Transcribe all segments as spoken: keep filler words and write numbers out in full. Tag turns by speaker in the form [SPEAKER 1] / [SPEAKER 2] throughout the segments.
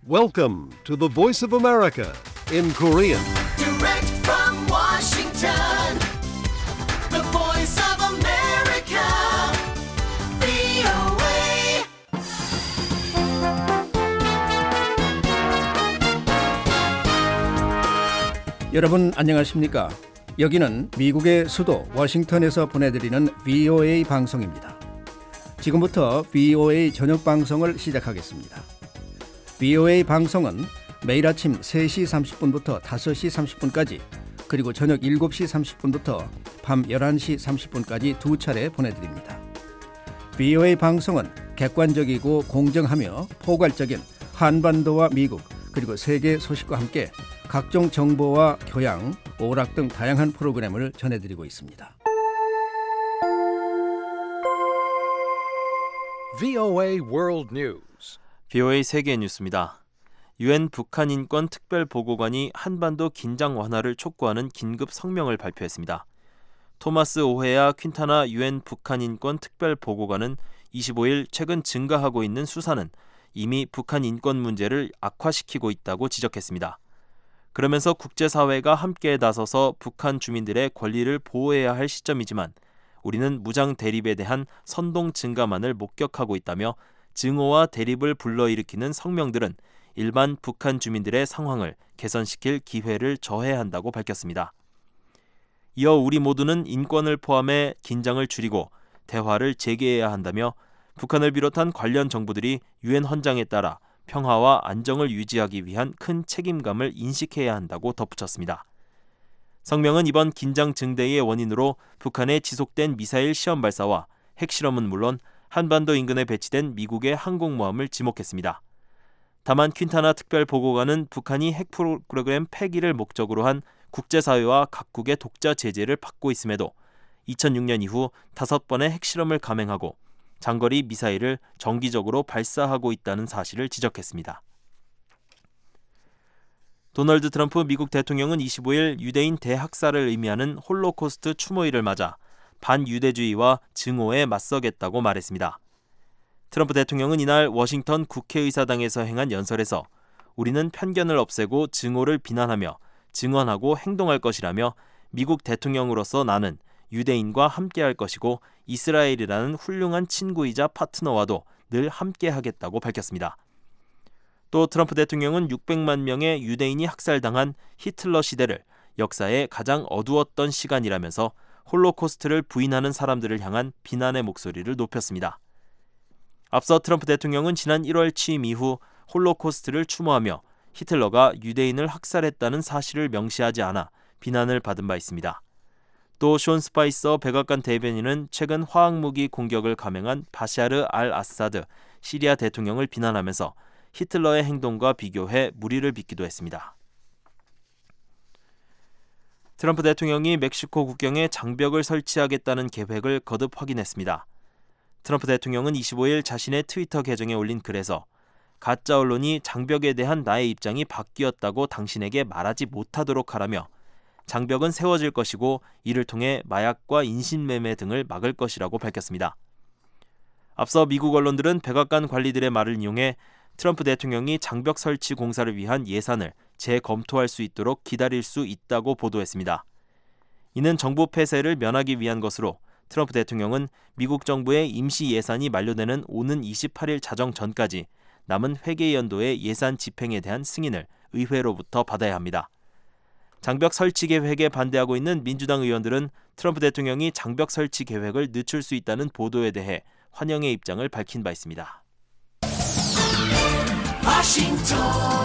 [SPEAKER 1] Welcome to the Voice of America in Korean.
[SPEAKER 2] Direct from Washington, the Voice of America, 브이오에이.
[SPEAKER 3] 여러분 안녕하십니까? 여기는 미국의 수도 워싱턴에서 보내드리는 브이오에이 방송입니다. 지금부터 브이오에이 저녁 방송을 시작하겠습니다. 브이오에이 방송은 매일 아침 세 시 삼십 분부터 다섯 시 삼십 분까지 그리고 저녁 일곱 시 삼십 분부터 밤 열한 시 삼십 분까지 두 차례 보내드립니다. 브이오에이 방송은 객관적이고 공정하며 포괄적인 한반도와 미국 그리고 세계 소식과 함께 각종 정보와 교양, 오락 등 다양한 프로그램을 전해드리고 있습니다.
[SPEAKER 1] 브이오에이 World News.
[SPEAKER 4] 브이오에이 세계 뉴스입니다. 유엔 북한 인권 특별보고관이 한반도 긴장 완화를 촉구하는 긴급 성명을 발표했습니다. 토마스 오헤야 퀸타나 유엔 북한 인권 특별보고관은 이십오 일 최근 증가하고 있는 수사는 이미 북한 인권 문제를 악화시키고 있다고 지적했습니다. 그러면서 국제사회가 함께 나서서 북한 주민들의 권리를 보호해야 할 시점이지만 우리는 무장 대립에 대한 선동 증가만을 목격하고 있다며 증오와 대립을 불러일으키는 성명들은 일반 북한 주민들의 상황을 개선시킬 기회를 저해한다고 밝혔습니다. 이어 우리 모두는 인권을 포함해 긴장을 줄이고 대화를 재개해야 한다며 북한을 비롯한 관련 정부들이 유엔 헌장에 따라 평화와 안정을 유지하기 위한 큰 책임감을 인식해야 한다고 덧붙였습니다. 성명은 이번 긴장 증대의 원인으로 북한의 지속된 미사일 시험 발사와 핵실험은 물론 한반도 인근에 배치된 미국의 항공모함을 지목했습니다. 다만 퀸타나 특별보고관은 북한이 핵 프로그램 폐기를 목적으로 한 국제사회와 각국의 독자 제재를 받고 있음에도 이천육 년 이후 다섯 번의 핵실험을 감행하고 장거리 미사일을 정기적으로 발사하고 있다는 사실을 지적했습니다. 도널드 트럼프 미국 대통령은 이십오 일 유대인 대학살을 의미하는 홀로코스트 추모일을 맞아 반유대주의와 증오에 맞서겠다고 말했습니다. 트럼프 대통령은 이날 워싱턴 국회의사당에서 행한 연설에서 우리는 편견을 없애고 증오를 비난하며 증언하고 행동할 것이라며 미국 대통령으로서 나는 유대인과 함께할 것이고 이스라엘이라는 훌륭한 친구이자 파트너와도 늘 함께하겠다고 밝혔습니다. 또 트럼프 대통령은 육백만 명의 유대인이 학살당한 히틀러 시대를 역사의 가장 어두웠던 시간이라면서 홀로코스트를 부인하는 사람들을 향한 비난의 목소리를 높였습니다. 앞서 트럼프 대통령은 지난 일월 취임 이후 홀로코스트를 추모하며 히틀러가 유대인을 학살했다는 사실을 명시하지 않아 비난을 받은 바 있습니다. 또 숀 스파이서 백악관 대변인은 최근 화학무기 공격을 감행한 바샤르 알 아사드 시리아 대통령을 비난하면서 히틀러의 행동과 비교해 무리를 빚기도 했습니다. 트럼프 대통령이 멕시코 국경에 장벽을 설치하겠다는 계획을 거듭 확인했습니다. 트럼프 대통령은 이십오 일 자신의 트위터 계정에 올린 글에서 가짜 언론이 장벽에 대한 나의 입장이 바뀌었다고 당신에게 말하지 못하도록 하라며 장벽은 세워질 것이고 이를 통해 마약과 인신매매 등을 막을 것이라고 밝혔습니다. 앞서 미국 언론들은 백악관 관리들의 말을 이용해 트럼프 대통령이 장벽 설치 공사를 위한 예산을 재검토할 수 있도록 기다릴 수 있다고 보도했습니다. 이는 정부 폐쇄를 면하기 위한 것으로 트럼프 대통령은 미국 정부의 임시 예산이 만료되는 오는 이십팔 일 자정 전까지 남은 회계연도의 예산 집행에 대한 승인을 의회로부터 받아야 합니다. 장벽 설치 계획에 반대하고 있는 민주당 의원들은 트럼프 대통령이 장벽 설치 계획을 늦출 수 있다는 보도에 대해 환영의 입장을 밝힌 바 있습니다.
[SPEAKER 2] 워싱턴,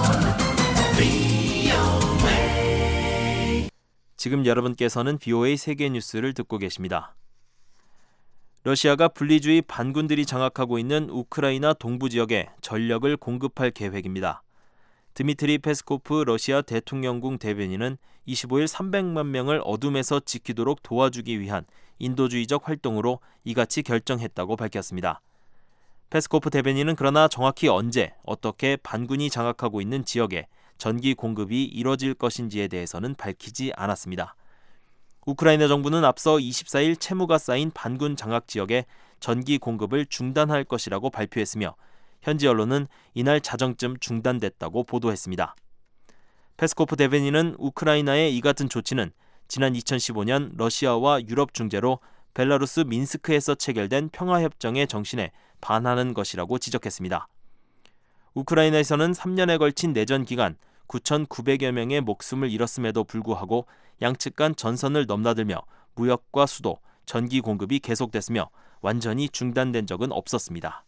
[SPEAKER 2] 브이오에이.
[SPEAKER 4] 지금 여러분께서는 브이오에이 세계 뉴스를 듣고 계십니다. 러시아가 분리주의 반군들이 장악하고 있는 우크라이나 동부 지역에 전력을 공급할 계획입니다. 드미트리 페스코프 러시아 대통령궁 대변인은 이십오 일 삼백만 명을 어둠에서 지키도록 도와주기 위한 인도주의적 활동으로 이같이 결정했다고 밝혔습니다. 페스코프 대변인은 그러나 정확히 언제, 어떻게 반군이 장악하고 있는 지역에 전기 공급이 이뤄질 것인지에 대해서는 밝히지 않았습니다. 우크라이나 정부는 앞서 이십사 일 채무가 쌓인 반군 장악 지역에 전기 공급을 중단할 것이라고 발표했으며 현지 언론은 이날 자정쯤 중단됐다고 보도했습니다. 페스코프 대변인은 우크라이나의 이 같은 조치는 지난 이천십오 년 러시아와 유럽 중재로 벨라루스 민스크에서 체결된 평화협정의 정신에 반하는 것이라고 지적했습니다. 우크라이나에서는 삼 년에 걸친 내전 기간 구천구백여 명의 목숨을 잃었음에도 불구하고 양측 간 전선을 넘나들며 무역과 수도, 전기 공급이 계속됐으며 완전히 중단된 적은 없었습니다.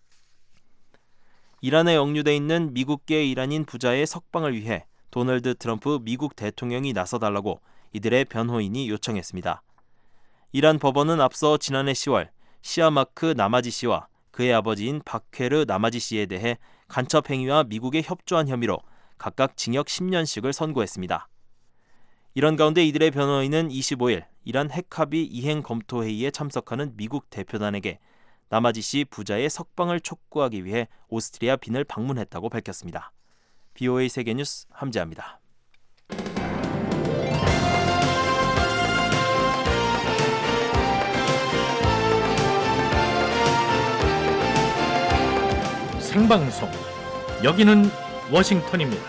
[SPEAKER 4] 이란에 억류돼 있는 미국계 이란인 부자의 석방을 위해 도널드 트럼프 미국 대통령이 나서달라고 이들의 변호인이 요청했습니다. 이란 법원은 앞서 지난해 시월 시아마크 나마지 씨와 그의 아버지인 바퀘르 나마지 씨에 대해 간첩 행위와 미국에 협조한 혐의로 각각 징역 십 년씩을 선고했습니다. 이런 가운데 이들의 변호인은 이십오 일 이란 핵합의 이행 검토 회의에 참석하는 미국 대표단에게 나마지 씨 부자의 석방을 촉구하기 위해 오스트리아 빈을 방문했다고 밝혔습니다. 비오에이 세계뉴스 함재합니다.
[SPEAKER 5] 생방송 여기는 워싱턴입니다.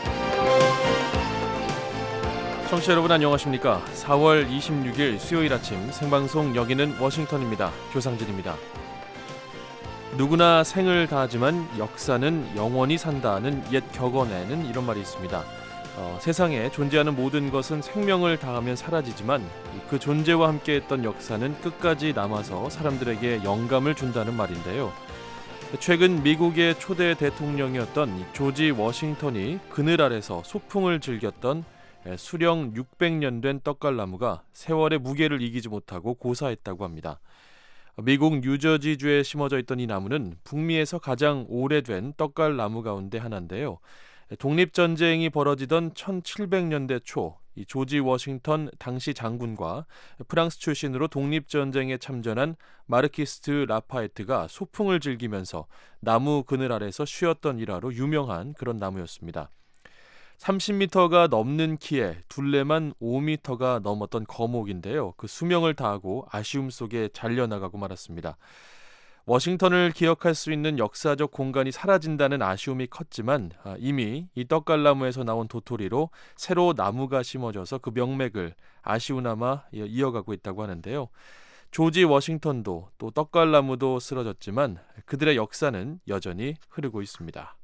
[SPEAKER 6] 청취자 여러분 안녕하십니까? 사월 이십육일 수요일 아침 생방송 여기는 워싱턴입니다. 조상진입니다. 누구나 생을 다하지만 역사는 영원히 산다는 옛 격언에는 이런 말이 있습니다. 어, 세상에 존재하는 모든 것은 생명을 다하면 사라지지만 그 존재와 함께했던 역사는 끝까지 남아서 사람들에게 영감을 준다는 말인데요. 최근 미국의 초대 대통령이었던 조지 워싱턴이 그늘 아래서 소풍을 즐겼던 수령 육백 년 된 떡갈나무가 세월의 무게를 이기지 못하고 고사했다고 합니다. 미국 뉴저지주에 심어져 있던 이 나무는 북미에서 가장 오래된 떡갈나무 가운데 하나인데요. 독립전쟁이 벌어지던 천칠백 년대 초 이 조지 워싱턴 당시 장군과 프랑스 출신으로 독립전쟁에 참전한 마르키스트 라파에트가 소풍을 즐기면서 나무 그늘 아래서 쉬었던 일화로 유명한 그런 나무였습니다. 삼십 미터가 넘는 키에 둘레만 오 미터가 넘었던 거목인데요. 그 수명을 다하고 아쉬움 속에 잘려나가고 말았습니다. 워싱턴을 기억할 수 있는 역사적 공간이 사라진다는 아쉬움이 컸지만 이미 이 떡갈나무에서 나온 도토리로 새로 나무가 심어져서 그 명맥을 아쉬우나마 이어가고 있다고 하는데요. 조지 워싱턴도 또 떡갈나무도 쓰러졌지만 그들의 역사는 여전히 흐르고 있습니다.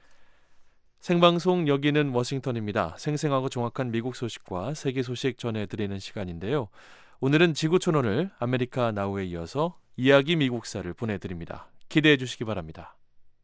[SPEAKER 6] 생방송 여기는 워싱턴입니다. 생생하고 정확한 미국 소식과 세계 소식 전해드리는 시간인데요. 오늘은 지구촌오늘 아메리카 나우에 이어서 이야기 미국사를 보내드립니다. 기대해 주시기 바랍니다.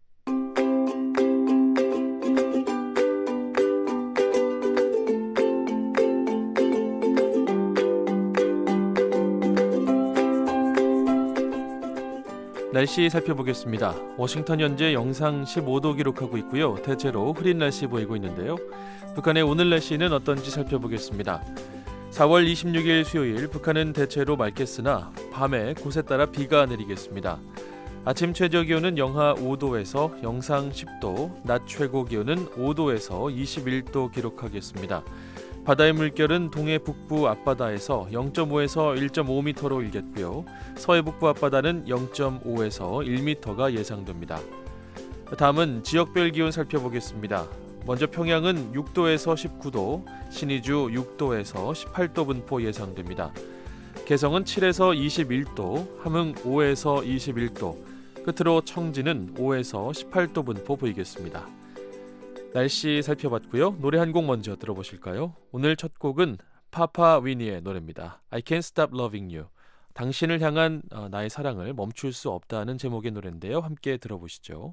[SPEAKER 6] 날씨 살펴보겠습니다. 워싱턴 현재 영상 십오 도 기록하고 있고요. 대체로 흐린 날씨 보이고 있는데요. 북한의 오늘 날씨는 어떤지 살펴보겠습니다. 사월 이십육일 수요일 북한은 대체로 맑겠으나 밤에 곳에 따라 비가 내리겠습니다. 아침 최저 기온은 영하 오 도에서 영상 십 도, 낮 최고 기온은 오 도에서 이십일 도 기록하겠습니다. 바다의 물결은 동해 북부 앞바다에서 영 점 오에서 일 점 오 미터로 일겠고요. 서해 북부 앞바다는 영 점 오에서 일 미터가 예상됩니다. 다음은 지역별 기온 살펴보겠습니다. 먼저 평양은 육 도에서 십구 도, 신의주 육 도에서 십팔 도 분포 예상됩니다. 개성은 칠에서 이십일 도, 함흥 오에서 이십일 도, 끝으로 청진은 오에서 십팔 도 분포 보이겠습니다. 날씨 살펴봤고요. 노래 한 곡 먼저 들어보실까요? 오늘 첫 곡은 파파 위니의 노래입니다. I Can't Stop Loving You. 당신을 향한 나의 사랑을 멈출 수 없다는 제목의 노래인데요. 함께 들어보시죠.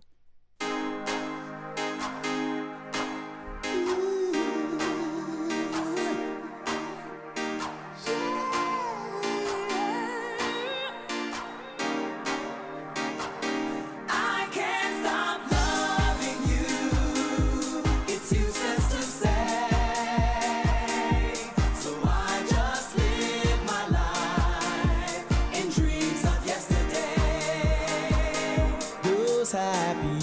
[SPEAKER 2] Happy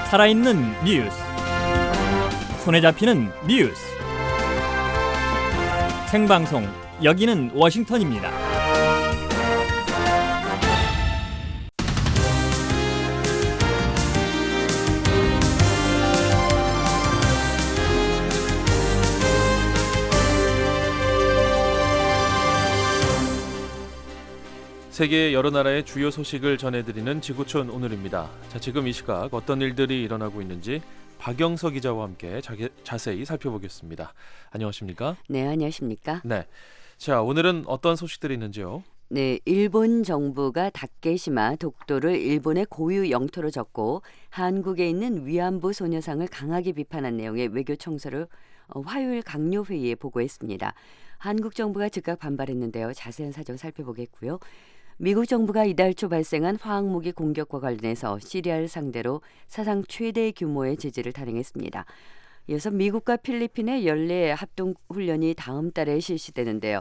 [SPEAKER 7] 살아있는 뉴스, 손에 잡히는 뉴스, 생방송 여기는 워싱턴입니다.
[SPEAKER 6] 세계 여러 나라의 주요 소식을 전해드리는 지구촌 오늘입니다. 자, 지금 이 시각 어떤 일들이 일어나고 있는지 박영서 기자와 함께 자게, 자세히 살펴보겠습니다. 안녕하십니까?
[SPEAKER 8] 네, 안녕하십니까?
[SPEAKER 6] 네. 자, 오늘은 어떤 소식들이 있는지요?
[SPEAKER 8] 네, 일본 정부가 다케시마 독도를 일본의 고유 영토로 적고 한국에 있는 위안부 소녀상을 강하게 비판한 내용의 외교 청서를 어, 화요일 강요 회의에 보고했습니다. 한국 정부가 즉각 반발했는데요. 자세한 사정 살펴보겠고요. 미국 정부가 이달 초 발생한 화학무기 공격과 관련해서 시리아를 상대로 사상 최대 규모의 제재를 단행했습니다. 이어서 미국과 필리핀의 연례 합동훈련이 다음 달에 실시되는데요.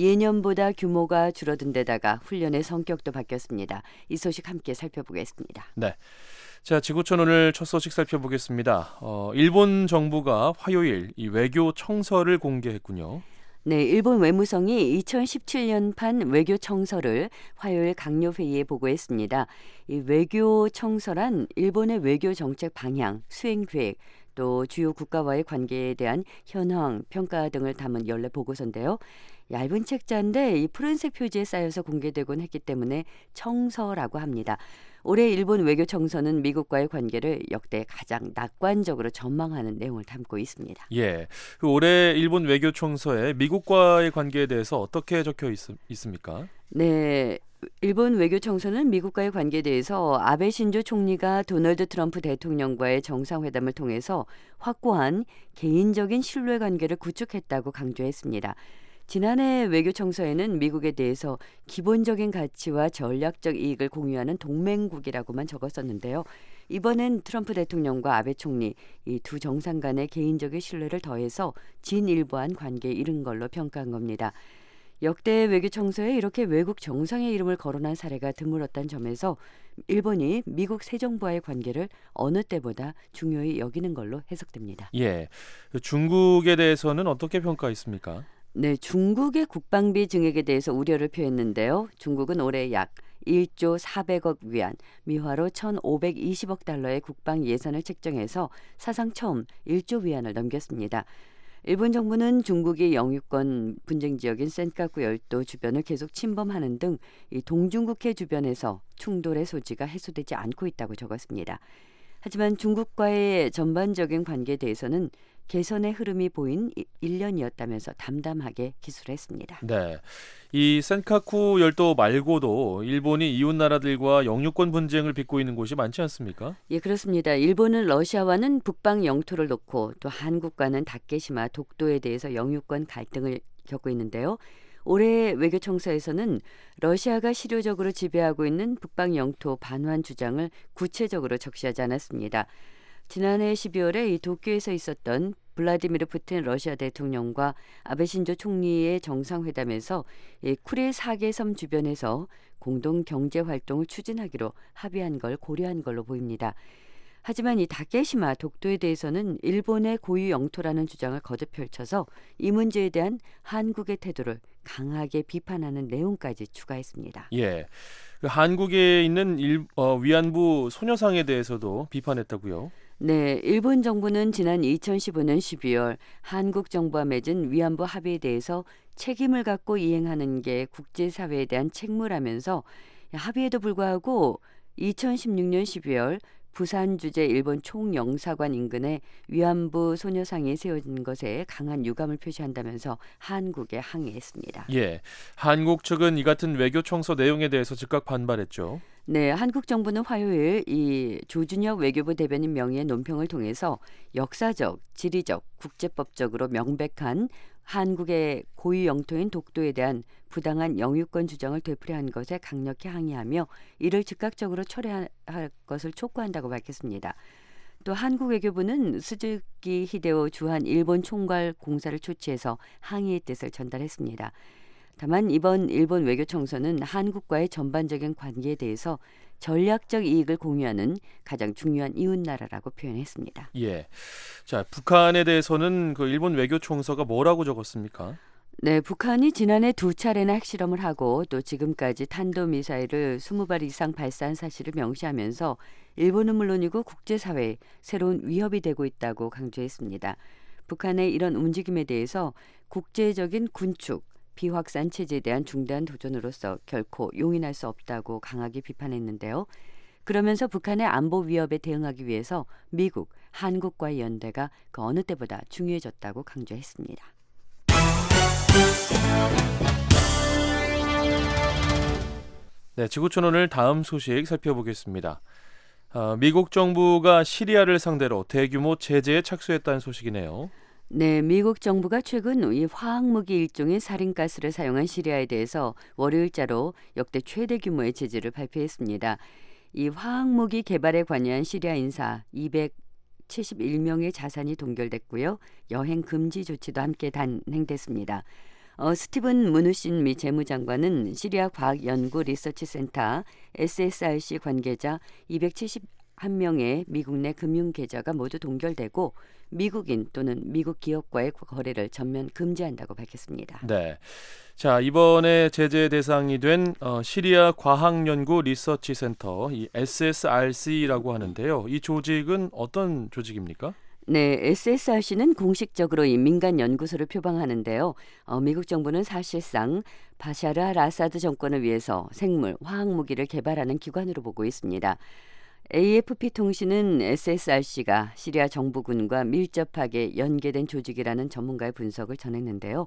[SPEAKER 8] 예년보다 규모가 줄어든 데다가 훈련의 성격도 바뀌었습니다. 이 소식 함께 살펴보겠습니다.
[SPEAKER 6] 네. 자, 지구촌 오늘 첫 소식 살펴보겠습니다. 어, 일본 정부가 화요일 이 외교 청서를 공개했군요.
[SPEAKER 8] 네, 일본 외무성이 이천십칠 년판 외교 청서를 화요일 강요 회의에 보고했습니다. 이 외교 청서란 일본의 외교 정책 방향, 수행 계획, 또 주요 국가와의 관계에 대한 현황, 평가 등을 담은 연례 보고서인데요. 얇은 책자인데 이 푸른색 표지에 쌓여서 공개되곤 했기 때문에 청서라고 합니다. 올해 일본 외교 청서는 미국과의 관계를 역대 가장 낙관적으로 전망하는 내용을 담고 있습니다.
[SPEAKER 6] 예, 그 올해 일본 외교 청서에 미국과의 관계에 대해서 어떻게 적혀 있, 있습니까?
[SPEAKER 8] 네, 일본 외교 청서는 미국과의 관계에 대해서 아베 신조 총리가 도널드 트럼프 대통령과의 정상회담을 통해서 확고한 개인적인 신뢰관계를 구축했다고 강조했습니다. 지난해 외교 청서에는 미국에 대해서 기본적인 가치와 전략적 이익을 공유하는 동맹국이라고만 적었었는데요. 이번엔 트럼프 대통령과 아베 총리 이 두 정상 간의 개인적인 신뢰를 더해서 진일보한 관계에 이른 걸로 평가한 겁니다. 역대 외교 청서에 이렇게 외국 정상의 이름을 거론한 사례가 드물었다는 점에서 일본이 미국 새 정부와의 관계를 어느 때보다 중요히 여기는 걸로 해석됩니다.
[SPEAKER 6] 예, 중국에 대해서는 어떻게 평가했습니까?
[SPEAKER 8] 네, 중국의 국방비 증액에 대해서 우려를 표했는데요. 중국은 올해 약 일조 사백억 위안, 미화로 천오백이십억 달러의 국방 예산을 책정해서 사상 처음 일조 위안을 넘겼습니다. 일본 정부는 중국이 영유권 분쟁 지역인 센카쿠 열도 주변을 계속 침범하는 등 이 동중국해 주변에서 충돌의 소지가 해소되지 않고 있다고 적었습니다. 하지만 중국과의 전반적인 관계에 대해서는 개선의 흐름이 보인 일 년이었다면서 담담하게 기술했습니다.
[SPEAKER 6] 네, 이 센카쿠 열도 말고도 일본이 이웃 나라들과 영유권 분쟁을 빚고 있는 곳이 많지 않습니까?
[SPEAKER 8] 예, 그렇습니다. 일본은 러시아와는 북방 영토를 놓고 또 한국과는 다케시마 독도에 대해서 영유권 갈등을 겪고 있는데요. 올해 외교 청서에서는 러시아가 실효적으로 지배하고 있는 북방 영토 반환 주장을 구체적으로 적시하지 않았습니다. 지난해 십이월에 이 도쿄에서 있었던 블라디미르 푸틴 러시아 대통령과 아베 신조 총리의 정상회담에서 이 쿠릴 사 개 섬 주변에서 공동 경제 활동을 추진하기로 합의한 걸 고려한 걸로 보입니다. 하지만 이 다케시마 독도에 대해서는 일본의 고유 영토라는 주장을 거듭 펼쳐서 이 문제에 대한 한국의 태도를 강하게 비판하는 내용까지 추가했습니다.
[SPEAKER 6] 예, 그 한국에 있는 일, 어, 위안부 소녀상에 대해서도 비판했다고요?
[SPEAKER 8] 네, 일본 정부는 지난 이천십오 년 십이월 한국 정부와 맺은 위안부 합의에 대해서 책임을 갖고 이행하는 게 국제사회에 대한 책무라면서 합의에도 불구하고 이천십육 년 십이월 부산 주재 일본 총영사관 인근에 위안부 소녀상이 세워진 것에 강한 유감을 표시한다면서 한국에 항의했습니다.
[SPEAKER 6] 예, 한국 측은 이 같은 외교 청서 내용에 대해서 즉각 반발했죠.
[SPEAKER 8] 네, 한국 정부는 화요일 이 조준혁 외교부 대변인 명의의 논평을 통해서 역사적, 지리적, 국제법적으로 명백한 한국의 고유 영토인 독도에 대한 부당한 영유권 주장을 되풀이한 것에 강력히 항의하며 이를 즉각적으로 철회할 것을 촉구한다고 밝혔습니다. 또 한국 외교부는 스즈키 히데오 주한 일본 총괄 공사를 초치해서 항의의 뜻을 전달했습니다. 다만 이번 일본 외교청서는 한국과의 전반적인 관계에 대해서 전략적 이익을 공유하는 가장 중요한 이웃나라라고 표현했습니다.
[SPEAKER 6] 예. 자, 북한에 대해서는 그 일본 외교총서가 뭐라고 적었습니까?
[SPEAKER 8] 네, 북한이 지난해 두 차례나 핵실험을 하고 또 지금까지 탄도미사일을 이십 발 이상 발사한 사실을 명시하면서 일본은 물론이고 국제사회에 새로운 위협이 되고 있다고 강조했습니다. 북한의 이런 움직임에 대해서 국제적인 군축, 비확산 체제에 대한 중대한 도전으로서 결코 용인할 수 없다고 강하게 비판했는데요. 그러면서 북한의 안보 위협에 대응하기 위해서 미국, 한국과의 연대가 그 어느 때보다 중요해졌다고 강조했습니다.
[SPEAKER 6] 네, 지구촌 오늘 다음 소식 살펴보겠습니다. 어, 미국 정부가 시리아를 상대로 대규모 제재에 착수했다는 소식이네요.
[SPEAKER 8] 네, 미국 정부가 최근 이 화학무기 일종인 사린가스를 사용한 시리아에 대해서 월요일자로 역대 최대 규모의 제재를 발표했습니다. 이 화학무기 개발에 관여한 시리아 인사 이백칠십일 명의 자산이 동결됐고요. 여행 금지 조치도 함께 단행됐습니다. 어, 스티븐 무누신 미 재무장관은 시리아 과학연구 리서치센터 에스에스알씨 관계자 이백칠십일 명의 미국 내 금융 계좌가 모두 동결되고 미국인 또는 미국 기업과의 거래를 전면 금지한다고 밝혔습니다.
[SPEAKER 6] 네, 자 이번에 제재 대상이 된 어, 시리아 과학연구 리서치센터 이 에스에스알씨라고 하는데요. 이 조직은 어떤 조직입니까?
[SPEAKER 8] 네, 에스에스알씨는 공식적으로 이 민간 연구소를 표방하는데요. 어, 미국 정부는 사실상 바샤르 알 아사드 정권을 위해서 생물, 화학무기를 개발하는 기관으로 보고 있습니다. 에이에프피 통신은 에스에스알씨가 시리아 정부군과 밀접하게 연계된 조직이라는 전문가의 분석을 전했는데요.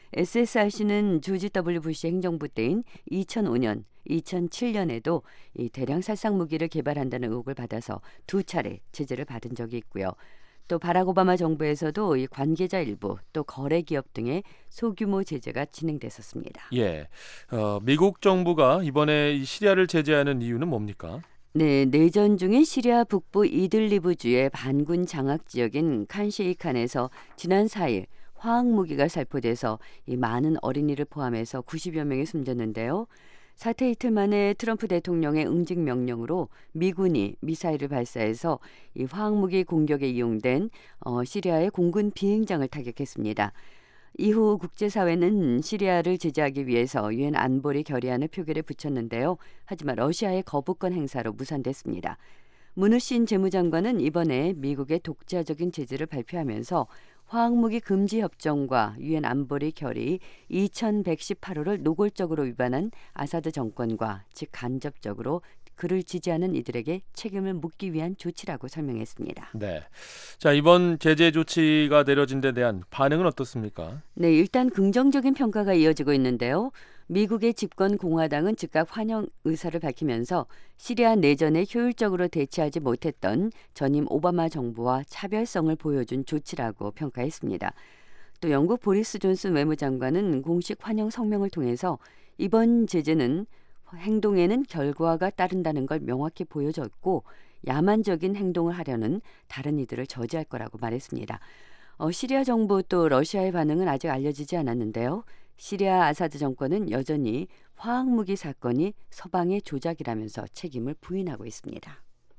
[SPEAKER 8] 에스에스알씨는 조지 더블유 부시 행정부 때인 이천오 년, 이천칠 년에도 이 대량 살상 무기를 개발한다는 의혹을 받아서 두 차례 제재를 받은 적이 있고요. 또 바락 오바마 정부에서도 이 관계자 일부 또 거래 기업 등의 소규모 제재가 진행됐었습니다.
[SPEAKER 6] 예, 어, 미국 정부가 이번에 이 시리아를 제재하는 이유는 뭡니까?
[SPEAKER 8] 네, 내전 중인 시리아 북부 이들리브주의 반군 장악 지역인 칸셰이칸에서 지난 사 일 화학무기가 살포돼서 이 많은 어린이를 포함해서 구십여 명이 숨졌는데요. 사태 이틀 만에 트럼프 대통령의 응징 명령으로 미군이 미사일을 발사해서 이 화학무기 공격에 이용된 어, 시리아의 공군 비행장을 타격했습니다. 이후 국제사회는 시리아를 제재하기 위해서 유엔 안보리 결의안을 표결에 붙였는데요. 하지만 러시아의 거부권 행사로 무산됐습니다. 무누신 재무장관은 이번에 미국의 독자적인 제재를 발표하면서 화학무기 금지 협정과 유엔 안보리 결의 이천백십팔 호를 노골적으로 위반한 아사드 정권과 즉 간접적으로 그를 지지하는 이들에게 책임을 묻기 위한 조치라고 설명했습니다.
[SPEAKER 6] 네, 자 이번 제재 조치가 내려진 데 대한 반응은 어떻습니까?
[SPEAKER 8] 네, 일단 긍정적인 평가가 이어지고 있는데요. 미국의 집권 공화당은 즉각 환영 의사를 밝히면서 시리아 내전에 효율적으로 대처하지 못했던 전임 오바마 정부와 차별성을 보여준 조치라고 평가했습니다. 또 영국 보리스 존슨 외무장관은 공식 환영 성명을 통해서 이번 제재는 행동에는 결과가 따른다는 걸 명확히 보여줬고 야만적인 행동을 하려는 다른 이들을 저지할 거라고 말했습니다. 어, 시리아 정부 또 러시아의 반응은 아직 알려지지 않았는데요. 시리아 아사드 정권은 여전히 화학무기 사건이 서방의 조작이라면서 책임을 부인하고 있습니다.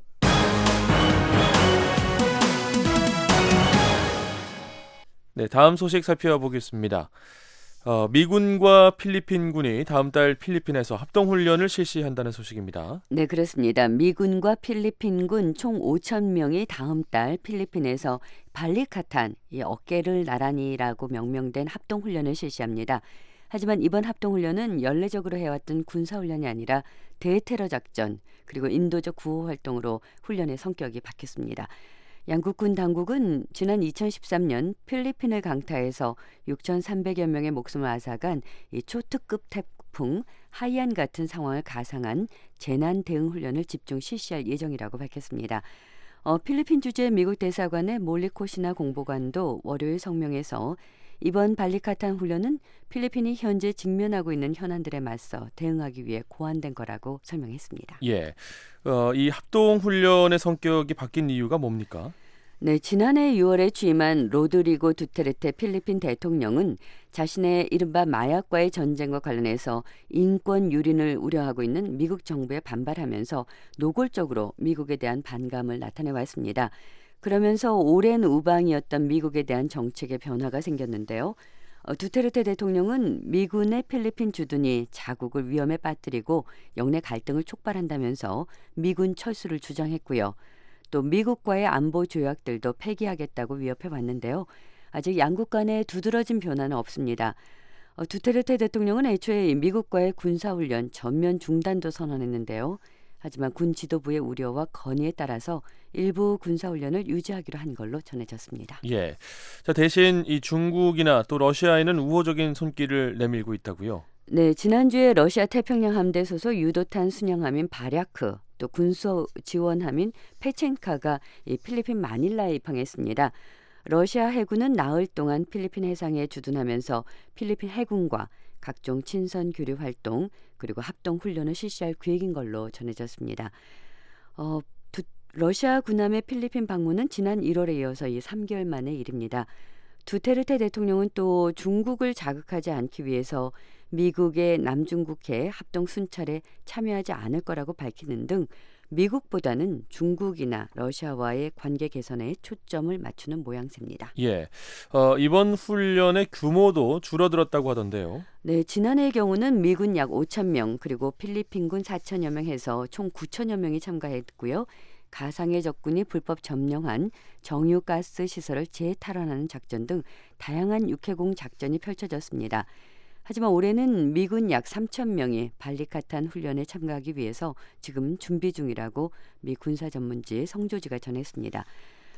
[SPEAKER 6] 네, 다음 소식 살펴보겠습니다. 어, 미군과 필리핀군이 다음 달 필리핀에서 합동훈련을 실시한다는 소식입니다.
[SPEAKER 8] 네, 그렇습니다. 미군과 필리핀군 총 오천 명이 다음 달 필리핀에서 발리카탄, 이 어깨를 나란히라고 명명된 합동훈련을 실시합니다. 하지만 이번 합동훈련은 연례적으로 해왔던 군사훈련이 아니라 대테러 작전 그리고 인도적 구호 활동으로 훈련의 성격이 바뀌었습니다. 양국군 당국은 지난 이천십삼 년 필리핀을 강타해서 육천삼백여 명의 목숨을 앗아간 이 초특급 태풍 하이안 같은 상황을 가상한 재난 대응 훈련을 집중 실시할 예정이라고 밝혔습니다. 어, 필리핀 주재 미국 대사관의 몰리코시나 공보관도 월요일 성명에서 이번 발리카탄 훈련은 필리핀이 현재 직면하고 있는 현안들에 맞서 대응하기 위해 고안된 거라고 설명했습니다.
[SPEAKER 6] 예, 어, 이 합동훈련의 성격이 바뀐 이유가 뭡니까?
[SPEAKER 8] 네, 지난해 유월에 취임한 로드리고 두테르테 필리핀 대통령은 자신의 이른바 마약과의 전쟁과 관련해서 인권 유린을 우려하고 있는 미국 정부에 반발하면서 노골적으로 미국에 대한 반감을 나타내 왔습니다. 그러면서 오랜 우방이었던 미국에 대한 정책의 변화가 생겼는데요. 어, 두테르테 대통령은 미군의 필리핀 주둔이 자국을 위험에 빠뜨리고 영내 갈등을 촉발한다면서 미군 철수를 주장했고요. 또 미국과의 안보 조약들도 폐기하겠다고 위협해 왔는데요. 아직 양국 간에 두드러진 변화는 없습니다. 어, 두테르테 대통령은 애초에 미국과의 군사훈련 전면 중단도 선언했는데요. 하지만 군 지도부의 우려와 건의에 따라서 일부 군사훈련을 유지하기로 한 걸로 전해졌습니다.
[SPEAKER 6] 예. 자, 대신 이 중국이나 또 러시아에는 우호적인 손길을 내밀고 있다고요?
[SPEAKER 8] 네, 지난주에 러시아 태평양 함대 소속 유도탄 순양함인 바랴크, 또 군수 지원함인 페첸카가 이 필리핀 마닐라에 입항했습니다. 러시아 해군은 나흘 동안 필리핀 해상에 주둔하면서 필리핀 해군과 각종 친선 교류 활동 그리고 합동 훈련을 실시할 계획인 걸로 전해졌습니다. 어, 두, 러시아 군함의 필리핀 방문은 지난 일월에 이어서 이 삼 개월 만의 일입니다. 두테르테 대통령은 또 중국을 자극하지 않기 위해서 미국의 남중국해 합동 순찰에 참여하지 않을 거라고 밝히는 등 미국보다는 중국이나 러시아와의 관계 개선에 초점을 맞추는 모양새입니다.
[SPEAKER 6] 예, 어, 이번 훈련의 규모도 줄어들었다고 하던데요.
[SPEAKER 8] 네, 지난해의 경우는 미군 약 오천 명 그리고 필리핀군 사천여 명 해서 총 구천여 명이 참가했고요. 가상의 적군이 불법 점령한 정유가스 시설을 재탈환하는 작전 등 다양한 육해공 작전이 펼쳐졌습니다. 하지만 올해는 미군 약 삼천 명이 발리카탄 훈련에 참가하기 위해서 지금 준비 중이라고 미 군사 전문지 성조지가 전했습니다.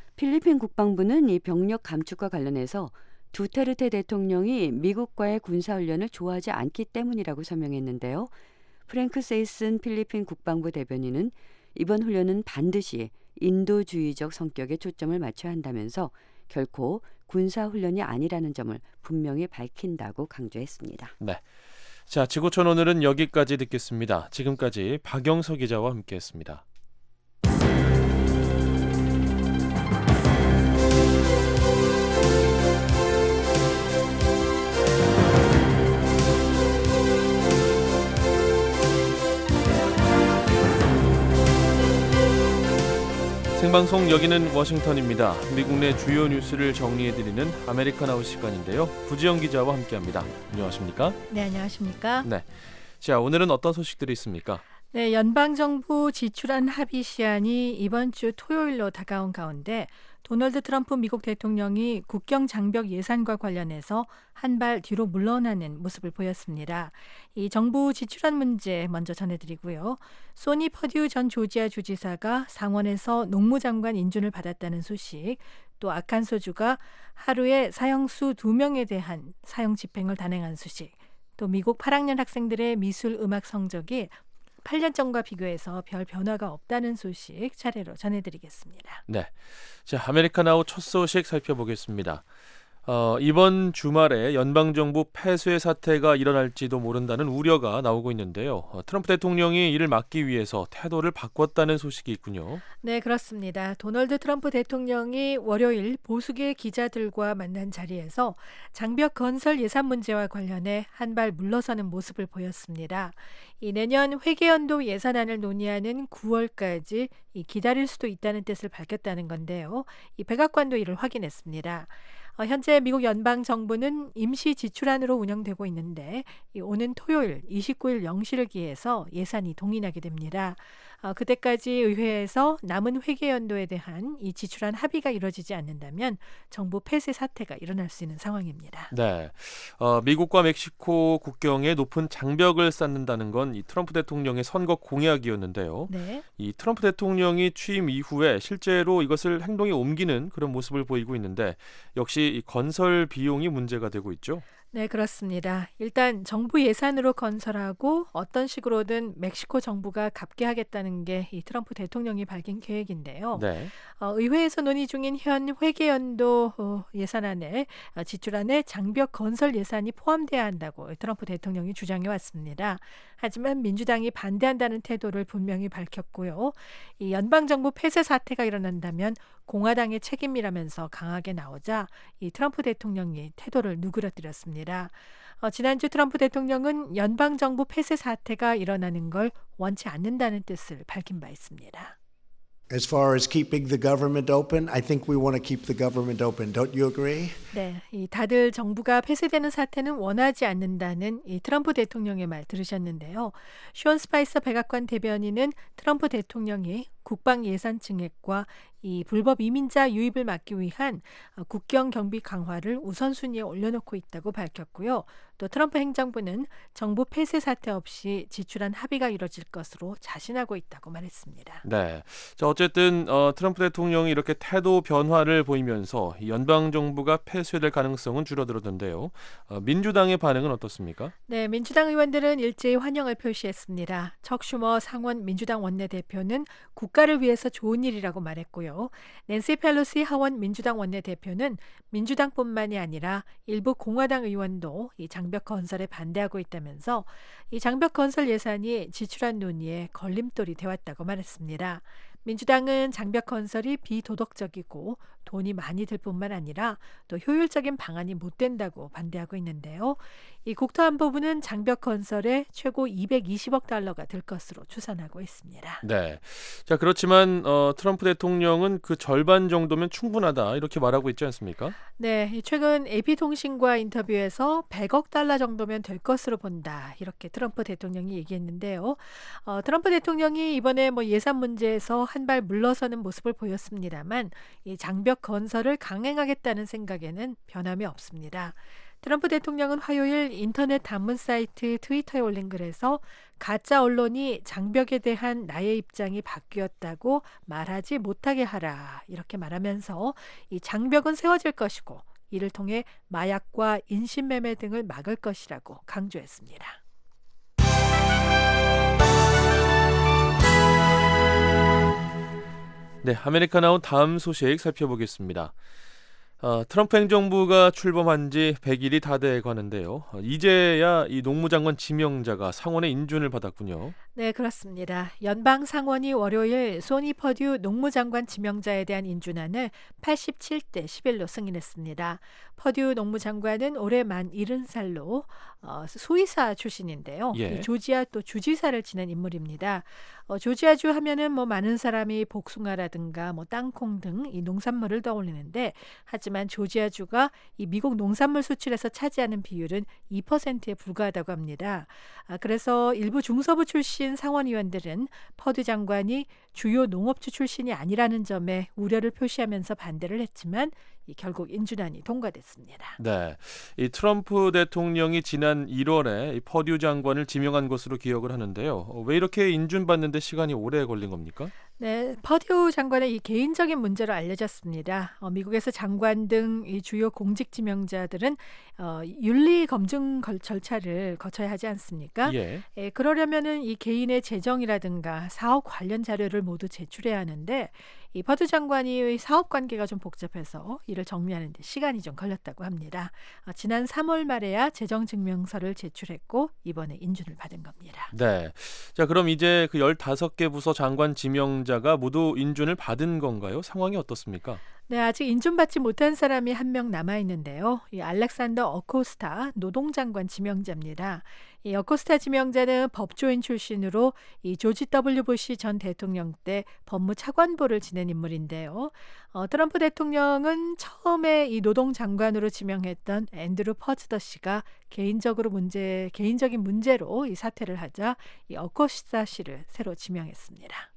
[SPEAKER 8] 필리핀 국방부는 이 병력 감축과 관련해서 두테르테 대통령이 미국과의 군사훈련을 좋아하지 않기 때문이라고 설명했는데요. 프랭크 세이슨 필리핀 국방부 대변인은 이번 훈련은 반드시 인도주의적 성격에 초점을 맞춰야 한다면서 결코 군사훈련이 아니라는 점을 분명히 밝힌다고 강조했습니다.
[SPEAKER 6] 네, 자, 지구촌 오늘은 여기까지 듣겠습니다. 지금까지 박영서 기자와 함께했습니다. 생방송 여기는 워싱턴입니다. 미국 내 주요 뉴스를 정리해드리는 아메리카나우 시간인데요. 부지영 기자와 함께합니다. 안녕하십니까?
[SPEAKER 9] 네, 안녕하십니까?
[SPEAKER 6] 네, 자, 오늘은 어떤 소식들이 있습니까?
[SPEAKER 9] 네, 연방정부 지출안 합의 시한이 이번 주 토요일로 다가온 가운데 도널드 트럼프 미국 대통령이 국경 장벽 예산과 관련해서 한 발 뒤로 물러나는 모습을 보였습니다. 이 정부 지출안 문제 먼저 전해드리고요. 소니 퍼듀 전 조지아 주지사가 상원에서 농무장관 인준을 받았다는 소식, 또 아칸소주가 하루에 사형수 두 명에 대한 사형 집행을 단행한 소식, 또 미국 팔 학년 학생들의 미술 음악 성적이 팔 년 전과 비교해서 별 변화가 없다는 소식 차례로 전해드리겠습니다.
[SPEAKER 6] 네, 자, 아메리카나우 첫 소식 살펴보겠습니다. 어, 이번 주말에 연방정부 폐쇄 사태가 일어날지도 모른다는 우려가 나오고 있는데요. 어, 트럼프 대통령이 이를 막기 위해서 태도를 바꿨다는 소식이 있군요.
[SPEAKER 9] 네, 그렇습니다. 도널드 트럼프 대통령이 월요일 보수계 기자들과 만난 자리에서 장벽 건설 예산 문제와 관련해 한 발 물러서는 모습을 보였습니다. 이 내년 회계연도 예산안을 논의하는 구월까지 이 기다릴 수도 있다는 뜻을 밝혔다는 건데요. 이 백악관도 이를 확인했습니다. 어, 현재 미국 연방 정부는 임시 지출안으로 운영되고 있는데 이 오는 토요일 이십구 일 영 시를 기해서 예산이 동의하게 됩니다. 어, 그때까지 의회에서 남은 회계연도에 대한 이 지출안 합의가 이루어지지 않는다면 정부 폐쇄 사태가 일어날 수 있는 상황입니다.
[SPEAKER 6] 네, 어, 미국과 멕시코 국경에 높은 장벽을 쌓는다는 건 이 트럼프 대통령의 선거 공약이었는데요.
[SPEAKER 9] 네.
[SPEAKER 6] 이 트럼프 대통령이 취임 이후에 실제로 이것을 행동에 옮기는 그런 모습을 보이고 있는데 역시 이 건설 비용이 문제가 되고 있죠.
[SPEAKER 9] 네, 그렇습니다. 일단 정부 예산으로 건설하고 어떤 식으로든 멕시코 정부가 갚게 하겠다는 게 이 트럼프 대통령이 밝힌 계획인데요.
[SPEAKER 6] 네.
[SPEAKER 9] 어, 의회에서 논의 중인 현 회계연도 어, 예산안에 어, 지출안에 장벽 건설 예산이 포함돼야 한다고 트럼프 대통령이 주장해 왔습니다. 하지만 민주당이 반대한다는 태도를 분명히 밝혔고요. 이 연방정부 폐쇄 사태가 일어난다면 공화당의 책임이라면서 강하게 나오자 이 트럼프 대통령이 태도를 누그러뜨렸습니다. 어, 지난주 트럼프 대통령은 연방정부 폐쇄 사태가 일어나는 걸 원치 않는다는 뜻을 밝힌 바 있습니다.
[SPEAKER 10] As far as keeping the government open, I think we want to keep the government open. Don't you agree?
[SPEAKER 9] 네, 이 다들 정부가 폐쇄되는 사태는 원하지 않는다는 이 트럼프 대통령의 말 들으셨는데요. 숀 스파이서 백악관 대변인은 트럼프 대통령이 국방 예산 증액과 이 불법 이민자 유입을 막기 위한 국경 경비 강화를 우선순위에 올려놓고 있다고 밝혔고요. 또 트럼프 행정부는 정부 폐쇄 사태 없이 지출한 합의가 이뤄질 것으로 자신하고 있다고 말했습니다.
[SPEAKER 6] 네, 자 어쨌든 어, 트럼프 대통령이 이렇게 태도 변화를 보이면서 연방 정부가 폐쇄될 가능성은 줄어들었는데요. 어, 민주당의 반응은 어떻습니까?
[SPEAKER 9] 네, 민주당 의원들은 일제히 환영을 표시했습니다. 척 슈머 상원 민주당 원내대표는 국가를 위해서 좋은 일이라고 말했고요. 낸시 펠로시 하원 민주당 원내대표는 민주당뿐만이 아니라 일부 공화당 의원도 이 장벽 건설에 반대하고 있다면서 이 장벽 건설 예산이 지출한 논의에 걸림돌이 되었다고 말했습니다. 민주당은 장벽 건설이 비도덕적이고 돈이 많이 들 뿐만 아니라 또 효율적인 방안이 못 된다고 반대하고 있는데요. 이 국토안보부는 장벽 건설에 최고 이백이십억 달러가 들 것으로 추산하고 있습니다.
[SPEAKER 6] 네, 자 그렇지만 어, 트럼프 대통령은 그 절반 정도면 충분하다 이렇게 말하고 있지 않습니까?
[SPEAKER 9] 네, 최근 에이피통신과 인터뷰에서 백억 달러 정도면 될 것으로 본다 이렇게 트럼프 대통령이 얘기했는데요. 어, 트럼프 대통령이 이번에 뭐 예산 문제에서 한 발 물러서는 모습을 보였습니다만 이 장벽 건설을 강행하겠다는 생각에는 변함이 없습니다. 트럼프 대통령은 화요일 인터넷 단문 사이트 트위터에 올린 글에서 가짜 언론이 장벽에 대한 나의 입장이 바뀌었다고 말하지 못하게 하라 이렇게 말하면서 이 장벽은 세워질 것이고 이를 통해 마약과 인신매매 등을 막을 것이라고 강조했습니다.
[SPEAKER 6] 네, 아메리카 나온 다음 소식 살펴보겠습니다. 어, 트럼프 행정부가 출범한 지 백 일이 다 돼 가는데요. 어, 이제야 이 농무장관 지명자가 상원의 인준을 받았군요.
[SPEAKER 9] 네, 그렇습니다. 연방 상원이 월요일 소니 퍼듀 농무장관 지명자에 대한 인준안을 팔십칠 대 십일로 승인했습니다. 퍼듀 농무장관은 올해 만 일흔 살로 어, 수의사 출신인데요.
[SPEAKER 6] 예.
[SPEAKER 9] 이 조지아 또 주지사를 지낸 인물입니다. 어, 조지아주 하면은 뭐 많은 사람이 복숭아라든가 뭐 땅콩 등 이 농산물을 떠올리는데 하지만 조지아주가 이 미국 농산물 수출에서 차지하는 비율은 이 퍼센트에 불과하다고 합니다. 아, 그래서 일부 중서부 출신 상원의원들은 퍼듀 장관이 주요 농업주 출신이 아니라는 점에 우려를 표시하면서 반대를 했지만 이 결국 인준안이 통과됐습니다.
[SPEAKER 6] 네, 이 트럼프 대통령이 지난 일월에 이 퍼듀 장관을 지명한 것으로 기억을 하는데요. 어, 왜 이렇게 인준받는데 시간이 오래 걸린 겁니까?
[SPEAKER 9] 네, 퍼듀 장관의 이 개인적인 문제로 알려졌습니다. 어, 미국에서 장관 등 이 주요 공직 지명자들은 어, 윤리 검증 걸, 절차를 거쳐야 하지 않습니까?
[SPEAKER 6] 예.
[SPEAKER 9] 예, 그러려면은 이 개인의 재정이라든가 사업 관련 자료를 모두 제출해야 하는데 이 퍼듀 장관이 사업 관계가 좀 복잡해서 이를 정리하는 데 시간이 좀 걸렸다고 합니다. 어, 지난 삼월 말에야 재정 증명서를 제출했고 이번에 인준을 받은 겁니다.
[SPEAKER 6] 네, 자 그럼 이제 그 열다섯 개 부서 장관 지명자가 모두 인준을 받은 건가요? 상황이 어떻습니까?
[SPEAKER 9] 네, 아직 인준받지 못한 사람이 한 명 남아있는데요. 이 알렉산더 어코스타 노동장관 지명자입니다. 이 어코스타 지명자는 법조인 출신으로 이 조지 더블유 부시 전 대통령 때 법무차관보를 지낸 인물인데요. 어, 트럼프 대통령은 처음에 이 노동장관으로 지명했던 앤드루 퍼즈더 씨가 개인적으로 문제, 개인적인 문제로 이 사퇴를 하자 이 어코스타 씨를 새로 지명했습니다.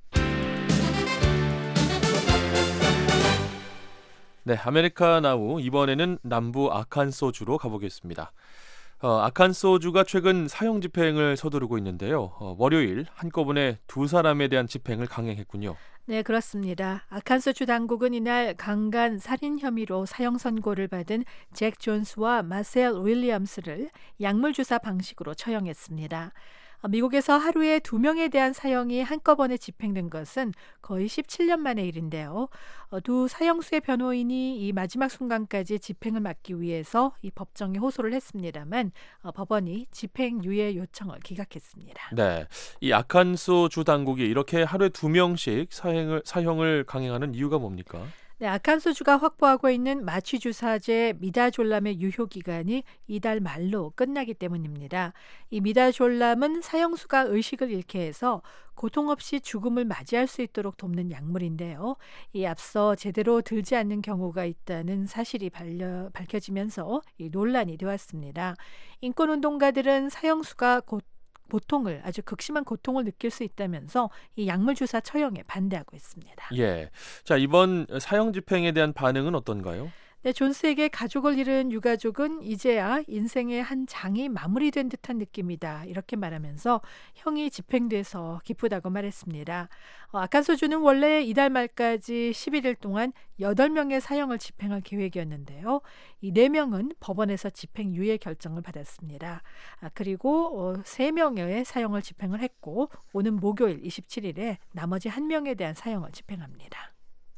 [SPEAKER 6] 네, 아메리카 나우 이번에는 남부 아칸소주로 가보겠습니다. 어, 아칸소주가 최근 사형 집행을 서두르고 있는데요. 어, 월요일 한꺼번에 두 사람에 대한 집행을 강행했군요.
[SPEAKER 9] 네, 그렇습니다. 아칸소주 당국은 이날 강간 살인 혐의로 사형 선고를 받은 잭 존스와 마셀 윌리엄스를 약물 주사 방식으로 처형했습니다. 미국에서 하루에 두 명에 대한 사형이 한꺼번에 집행된 것은 거의 십칠 년 만의 일인데요. 두 사형수의 변호인이 이 마지막 순간까지 집행을 막기 위해서 이 법정에 호소를 했습니다만 법원이 집행유예 요청을 기각했습니다.
[SPEAKER 6] 네, 이 아칸소 주 당국이 이렇게 하루에 두 명씩 사형을, 사형을 강행하는 이유가 뭡니까?
[SPEAKER 9] 네, 아칸소주가 확보하고 있는 마취주사제 미다졸람의 유효기간이 이달 말로 끝나기 때문입니다. 이 미다졸람은 사형수가 의식을 잃게 해서 고통 없이 죽음을 맞이할 수 있도록 돕는 약물인데요. 이 앞서 제대로 들지 않는 경우가 있다는 사실이 발려, 밝혀지면서 이 논란이 되었습니다. 인권운동가들은 사형수가 곧 고통을 아주 극심한 고통을 느낄 수 있다면서 이 약물 주사 처형에 반대하고 있습니다.
[SPEAKER 6] 예, 자 이번 사형 집행에 대한 반응은 어떤가요?
[SPEAKER 9] 네, 존스에게 가족을 잃은 유가족은 이제야 인생의 한 장이 마무리된 듯한 느낌이다. 이렇게 말하면서 형이 집행돼서 기쁘다고 말했습니다. 어, 아칸소주는 원래 이달 말까지 십일 일 동안 여덟 명의 사형을 집행할 계획이었는데요. 이 네 명은 법원에서 집행유예 결정을 받았습니다. 아, 그리고 어, 세 명의 사형을 집행을 했고 오는 목요일 이십칠 일에 나머지 한 명에 대한 사형을 집행합니다.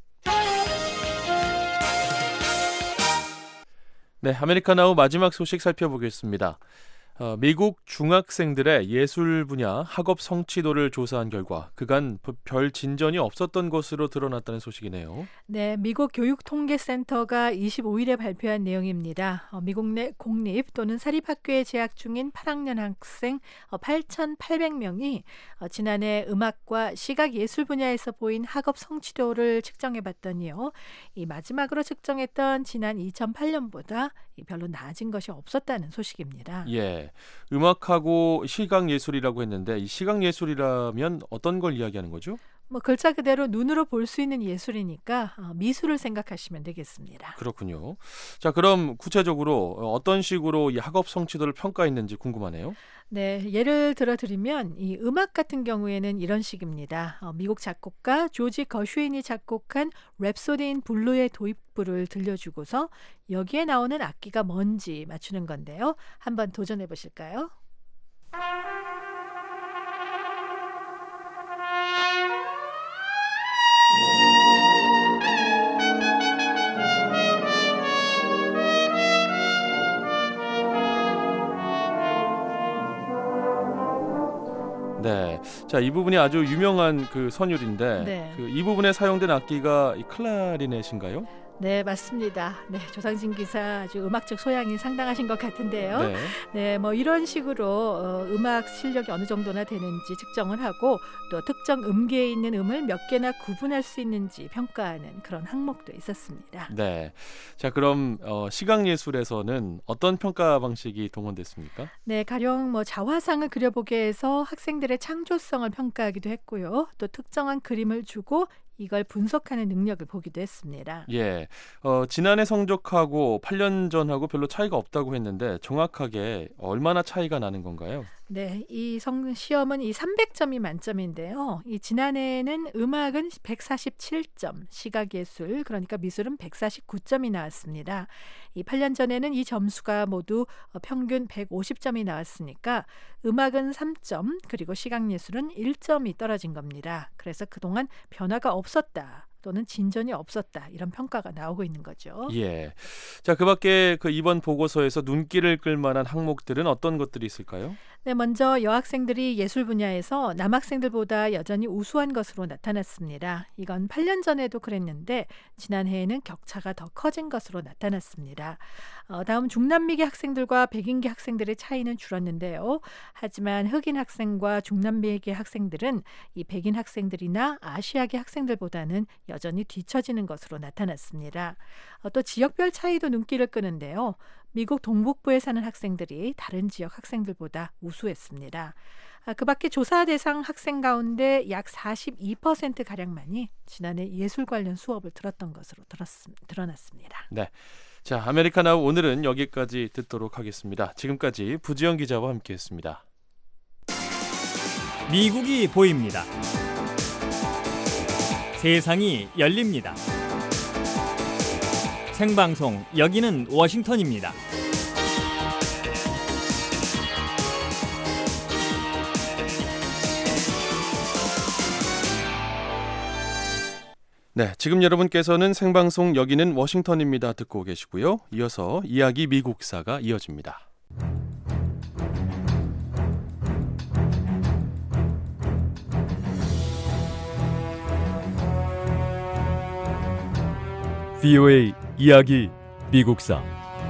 [SPEAKER 6] 네, 아메리카나우 마지막 소식 살펴보겠습니다. 어, 미국 중학생들의 예술 분야 학업 성취도를 조사한 결과 그간 별 진전이 없었던 것으로 드러났다는 소식이네요.
[SPEAKER 9] 네, 미국 교육통계센터가 이십오 일에 발표한 내용입니다. 어, 미국 내 공립 또는 사립학교에 재학 중인 팔 학년 학생 어, 팔천팔백 명이 어, 지난해 음악과 시각예술 분야에서 보인 학업 성취도를 측정해봤더니요. 이 마지막으로 측정했던 지난 이천팔 년보다 별로 나아진 것이 없었다는 소식입니다.
[SPEAKER 6] 예, 음악하고 시각예술이라고 했는데 이 시각예술이라면 어떤 걸 이야기하는 거죠?
[SPEAKER 9] 뭐 글자 그대로 눈으로 볼 수 있는 예술이니까 어, 미술을 생각하시면 되겠습니다.
[SPEAKER 6] 그렇군요. 자, 그럼 구체적으로 어떤 식으로 이 학업 성취도를 평가했는지 궁금하네요.
[SPEAKER 9] 네, 예를 들어 드리면 이 음악 같은 경우에는 이런 식입니다. 어, 미국 작곡가 조지 거슈인이 작곡한 랩소디 인 블루의 도입부를 들려주고서 여기에 나오는 악기가 뭔지 맞추는 건데요. 한번 도전해 보실까요?
[SPEAKER 6] 네, 자, 이 부분이 아주 유명한 그 선율인데
[SPEAKER 9] 네.
[SPEAKER 6] 그 이 부분에 사용된 악기가 이 클라리넷인가요?
[SPEAKER 9] 네, 맞습니다. 네, 조상진 기사 아주 음악적 소양이 상당하신 것 같은데요.
[SPEAKER 6] 네,
[SPEAKER 9] 네, 뭐 이런 식으로 어, 음악 실력이 어느 정도나 되는지 측정을 하고 또 특정 음계에 있는 음을 몇 개나 구분할 수 있는지 평가하는 그런 항목도 있었습니다.
[SPEAKER 6] 네. 자, 그럼 어, 시각예술에서는 어떤 평가 방식이 동원됐습니까?
[SPEAKER 9] 네, 가령 뭐 자화상을 그려보게 해서 학생들의 창조성을 평가하기도 했고요. 또 특정한 그림을 주고 이걸 분석하는 능력을 보기도 했습니다.
[SPEAKER 6] 예, 어, 지난해 성적하고 팔 년 전하고 별로 차이가 없다고 했는데 정확하게 얼마나 차이가 나는 건가요?
[SPEAKER 9] 네, 이 성 시험은 이 삼백 점이 만점인데요. 이 지난해에는 음악은 백사십칠 점, 시각예술 그러니까 미술은 백사십구 점이 나왔습니다. 이 팔 년 전에는 이 점수가 모두 평균 백오십 점이 나왔으니까 음악은 삼 점 그리고 시각예술은 일 점이 떨어진 겁니다. 그래서 그동안 변화가 없었다. 또는 진전이 없었다 이런 평가가 나오고 있는 거죠.
[SPEAKER 6] 예. 자, 그밖에 그 이번 보고서에서 눈길을 끌만한 항목들은 어떤 것들이 있을까요?
[SPEAKER 9] 네, 먼저 여학생들이 예술 분야에서 남학생들보다 여전히 우수한 것으로 나타났습니다. 이건 팔 년 전에도 그랬는데 지난해에는 격차가 더 커진 것으로 나타났습니다. 어, 다음 중남미계 학생들과 백인계 학생들의 차이는 줄었는데요. 하지만 흑인 학생과 중남미계 학생들은 이 백인 학생들이나 아시아계 학생들보다는 여전히 뒤처지는 것으로 나타났습니다. 어, 또 지역별 차이도 눈길을 끄는데요. 미국 동북부에 사는 학생들이 다른 지역 학생들보다 우수했습니다. 아, 그 밖에 조사 대상 학생 가운데 약 사십이 퍼센트가량만이 지난해 예술 관련 수업을 들었던 것으로 들었음, 드러났습니다.
[SPEAKER 6] 네, 자, 아메리카나우 오늘은 여기까지 듣도록 하겠습니다. 지금까지 부지영 기자와 함께했습니다.
[SPEAKER 7] 미국이 보입니다. 세상이 열립니다. 생방송 여기는 워싱턴입니다.
[SPEAKER 6] 네, 지금 여러분께서는 생방송 여기는 워싱턴입니다 듣고 계시고요. 이어서 이야기 미국사가 이어집니다.
[SPEAKER 11] 브이오에이 이야기 미국사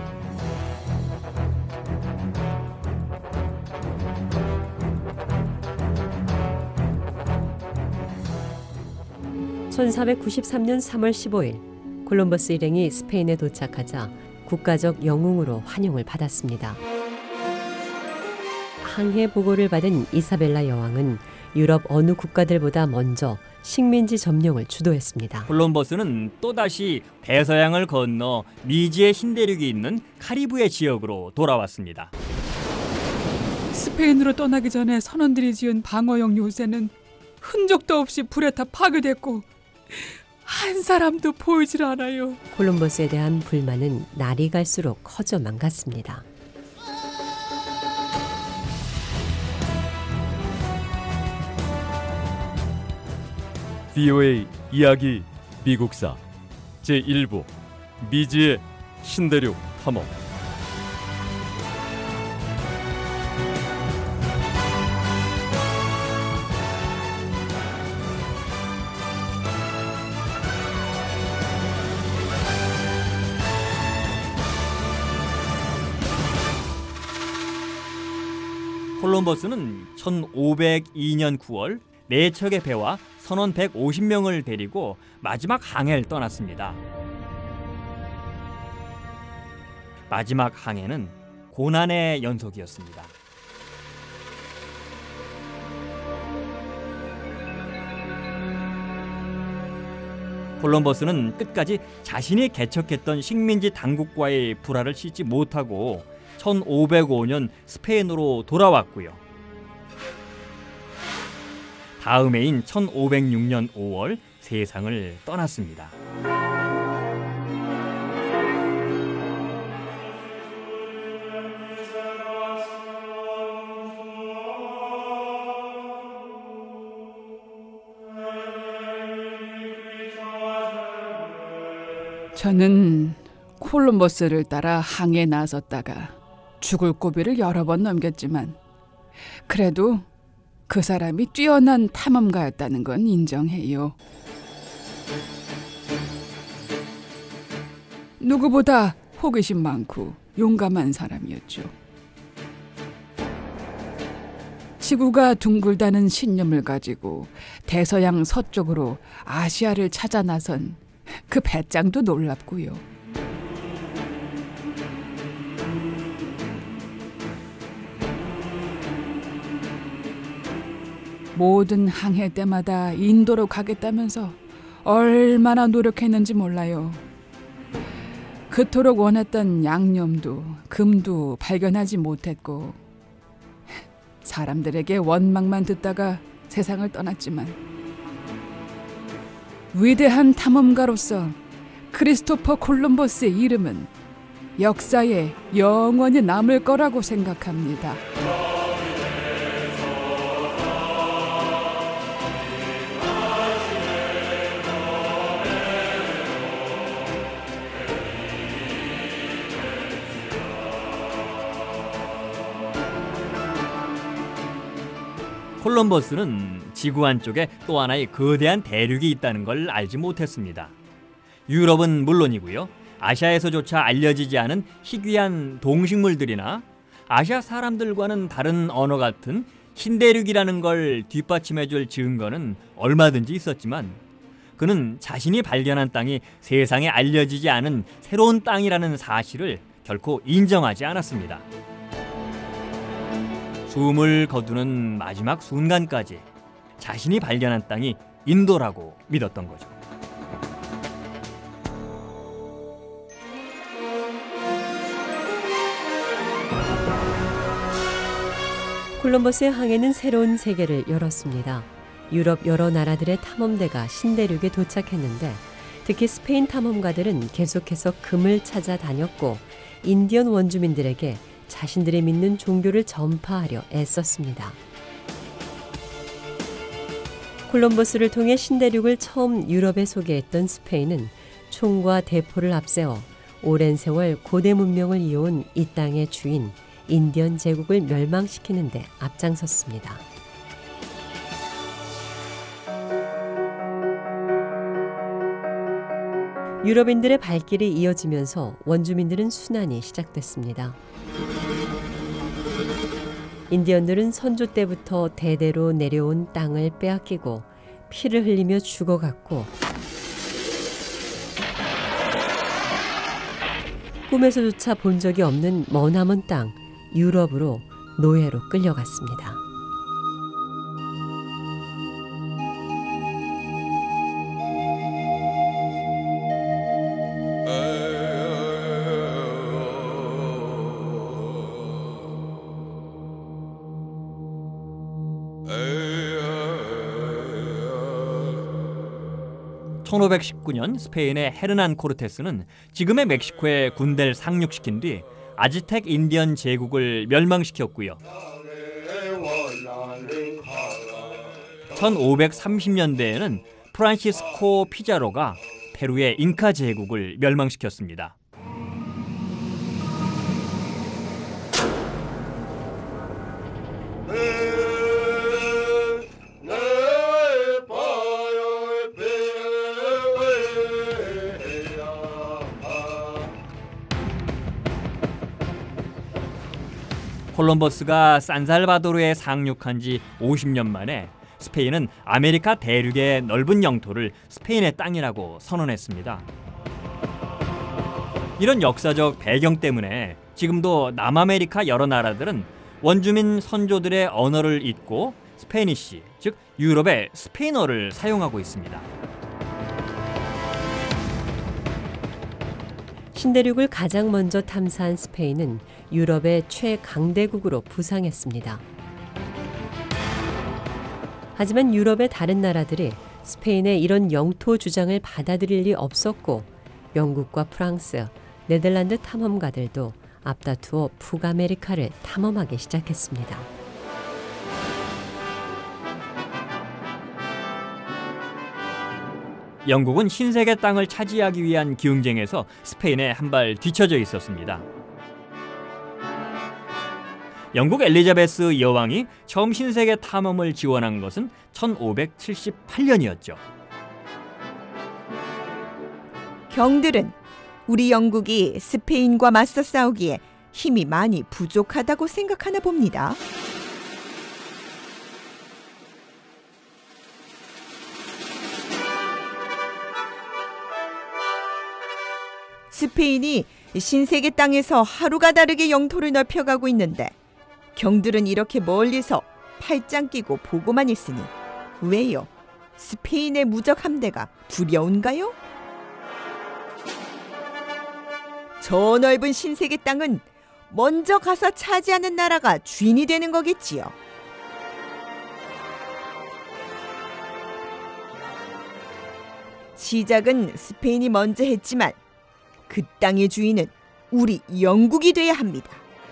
[SPEAKER 12] 천사백구십삼년 삼월 십오일 콜럼버스 일행이 스페인에 도착하자 국가적 영웅으로 환영을 받았습니다. 항해 보고를 받은 이사벨라 여왕은 유럽 어느 국가들보다 먼저 식민지 점령을 주도했습니다.
[SPEAKER 7] 콜럼버스는 또다시 대서양을 건너 미지의 신대륙이 있는 카리브해 지역으로 돌아왔습니다.
[SPEAKER 13] 스페인으로 떠나기 전에 선원들이 지은 방어용 요새는 흔적도 없이 불에 타 파괴됐고 한 사람도 보이질 않아요.
[SPEAKER 12] 콜럼버스에 대한 불만은 날이 갈수록 커져만 갔습니다.
[SPEAKER 11] 브이오에이 이야기 미국사 제일부 미지의 신대륙 탐험.
[SPEAKER 7] 콜럼버스는 천오백이년 구월 네 척의 배와 선원 백오십 명을 데리고 마지막 항해를 떠났습니다. 마지막 항해는 고난의 연속이었습니다. 콜럼버스는 끝까지 자신이 개척했던 식민지 당국과의 불화를 씻지 못하고 천오백오년 스페인으로 돌아왔고요. 다음 해인 천오백육년 오월 세상을 떠났습니다.
[SPEAKER 13] 저는 콜럼버스를 따라 항해에 나섰다가 죽을 고비를 여러 번 넘겼지만 그래도 그 사람이 뛰어난 탐험가였다는 건 인정해요. 누구보다 호기심 많고 용감한 사람이었죠. 지구가 둥글다는 신념을 가지고 대서양 서쪽으로 아시아를 찾아 나선 그 배짱도 놀랍고요. 모든 항해 때마다 인도로 가겠다면서 얼마나 노력했는지 몰라요. 그토록 원했던 양념도 금도 발견하지 못했고 사람들에게 원망만 듣다가 세상을 떠났지만 위대한 탐험가로서 크리스토퍼 콜럼버스의 이름은 역사에 영원히 남을 거라고 생각합니다.
[SPEAKER 7] 콜럼버스는 지구 안쪽에 또 하나의 거대한 대륙이 있다는 걸 알지 못했습니다. 유럽은 물론이고요. 아시아에서조차 알려지지 않은 희귀한 동식물들이나 아시아 사람들과는 다른 언어 같은 신대륙이라는 걸 뒷받침해줄 증거는 얼마든지 있었지만 그는 자신이 발견한 땅이 세상에 알려지지 않은 새로운 땅이라는 사실을 결코 인정하지 않았습니다. 숨을 거두는 마지막 순간까지 자신이 발견한 땅이 인도라고 믿었던 거죠.
[SPEAKER 12] 콜럼버스의 항해는 새로운 세계를 열었습니다. 유럽 여러 나라들의 탐험대가 신대륙에 도착했는데 특히 스페인 탐험가들은 계속해서 금을 찾아다녔고 인디언 원주민들에게 자신들이 믿는 종교를 전파하려 애썼습니다. 콜럼버스를 통해 신대륙을 처음 유럽에 소개했던 스페인은 총과 대포를 앞세워 오랜 세월 고대 문명을 이어온 이 땅의 주인 인디언 제국을 멸망시키는 데 앞장섰습니다. 유럽인들의 발길이 이어지면서 원주민들은 순환이 시작됐습니다. 인디언들은 선조 때부터 대대로 내려온 땅을 빼앗기고 피를 흘리며 죽어갔고 꿈에서조차 본 적이 없는 머나먼 땅 유럽으로 노예로 끌려갔습니다.
[SPEAKER 7] 천오백십구 년 스페인의 헤르난 코르테스는 지금의 멕시코에 군대를 상륙시킨 뒤 아즈텍 인디언 제국을 멸망시켰고요. 천오백삼십 년대에는 프란시스코 피자로가 페루의 잉카 제국을 멸망시켰습니다. 콜럼버스가 산살바도르에 상륙한 지 오십 년 만에 스페인은 아메리카 대륙의 넓은 영토를 스페인의 땅이라고 선언했습니다. 이런 역사적 배경 때문에 지금도 남아메리카 여러 나라들은 원주민 선조들의 언어를 잇고 스페니쉬, 즉 유럽의 스페인어를 사용하고 있습니다.
[SPEAKER 12] 신대륙을 가장 먼저 탐사한 스페인은 유럽의 최강대국으로 부상했습니다. 하지만 유럽의 다른 나라들이 스페인의 이런 영토 주장을 받아들일 리 없었고 영국과 프랑스, 네덜란드 탐험가들도 앞다투어 북아메리카를 탐험하기 시작했습니다.
[SPEAKER 7] 영국은 신세계 땅을 차지하기 위한 경쟁에서 스페인에 한 발 뒤처져 있었습니다. 영국 엘리자베스 여왕이 처음 신세계 탐험을 지원한 것은 천오백칠십팔 년이었죠.
[SPEAKER 14] 경들은 우리 영국이 스페인과 맞서 싸우기에 힘이 많이 부족하다고 생각하나 봅니다. 스페인이 신세계 땅에서 하루가 다르게 영토를 넓혀가고 있는데 경들은 이렇게 멀리서 팔짱 끼고 보고만 있으니 왜요? 스페인의 무적 함대가 두려운가요? 저 넓은 신세계 땅은 먼저 가서 차지하는 나라가 주인이 되는 거겠지요. 시작은 스페인이 먼저 했지만 그 땅의 주인은 우리 영국이 돼야 합니다.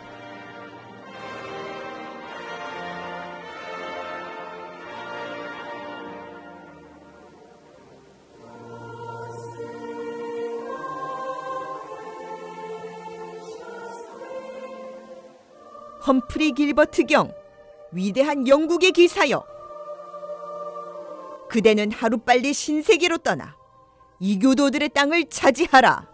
[SPEAKER 14] 험프리 길버트 경, 위대한 영국의 기사여. 그대는 하루빨리 신세계로 떠나 이교도들의 땅을 차지하라.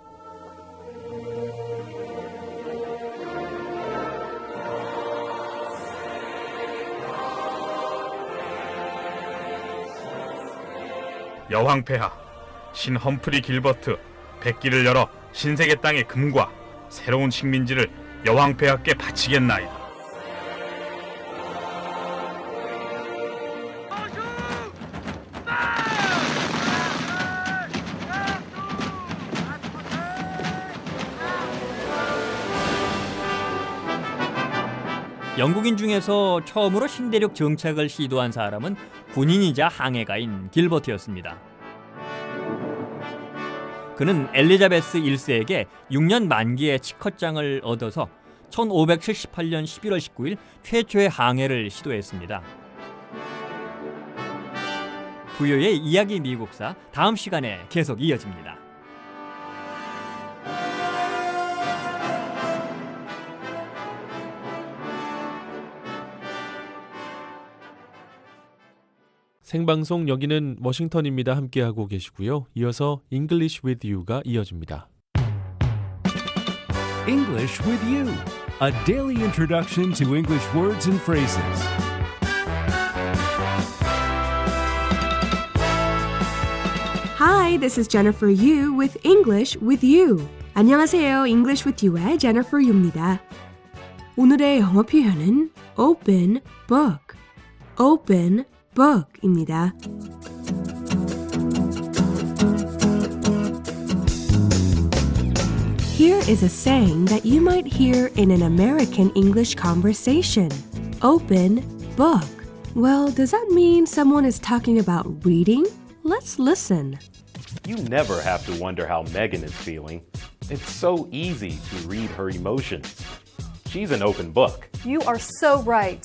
[SPEAKER 15] 여왕 폐하, 신 험프리 길버트 백기를 열어 신세계 땅의 금과 새로운 식민지를 여왕 폐하께 바치겠나이다.
[SPEAKER 7] 영국인 중에서 처음으로 신대륙 정착을 시도한 사람은 군인이자 항해가인 길버트였습니다. 그는 엘리자베스 일 세에게 육 년 만기의 치컷장을 얻어서 천오백칠십팔 년 십일월 십구일 최초의 항해를 시도했습니다. 브이오에이 이야기 미국사 다음 시간에 계속 이어집니다.
[SPEAKER 6] 생방송 여기는 워싱턴입니다. 함께하고 계시고요. 이어서 English with You가 이어집니다.
[SPEAKER 1] English with You, a daily introduction to English words and phrases.
[SPEAKER 16] Hi, this is Jennifer Yu with English with You. 안녕하세요. English with You의 Jennifer Yu입니다. 오늘의 영어 표현은 open book, open book입니다. Here is a saying that you might hear in an American English conversation. Open book. Well, does that mean someone is talking about reading? Let's listen.
[SPEAKER 17] You never have to wonder how Megan is feeling. It's so easy to read her emotions. She's an open book.
[SPEAKER 18] You are so right.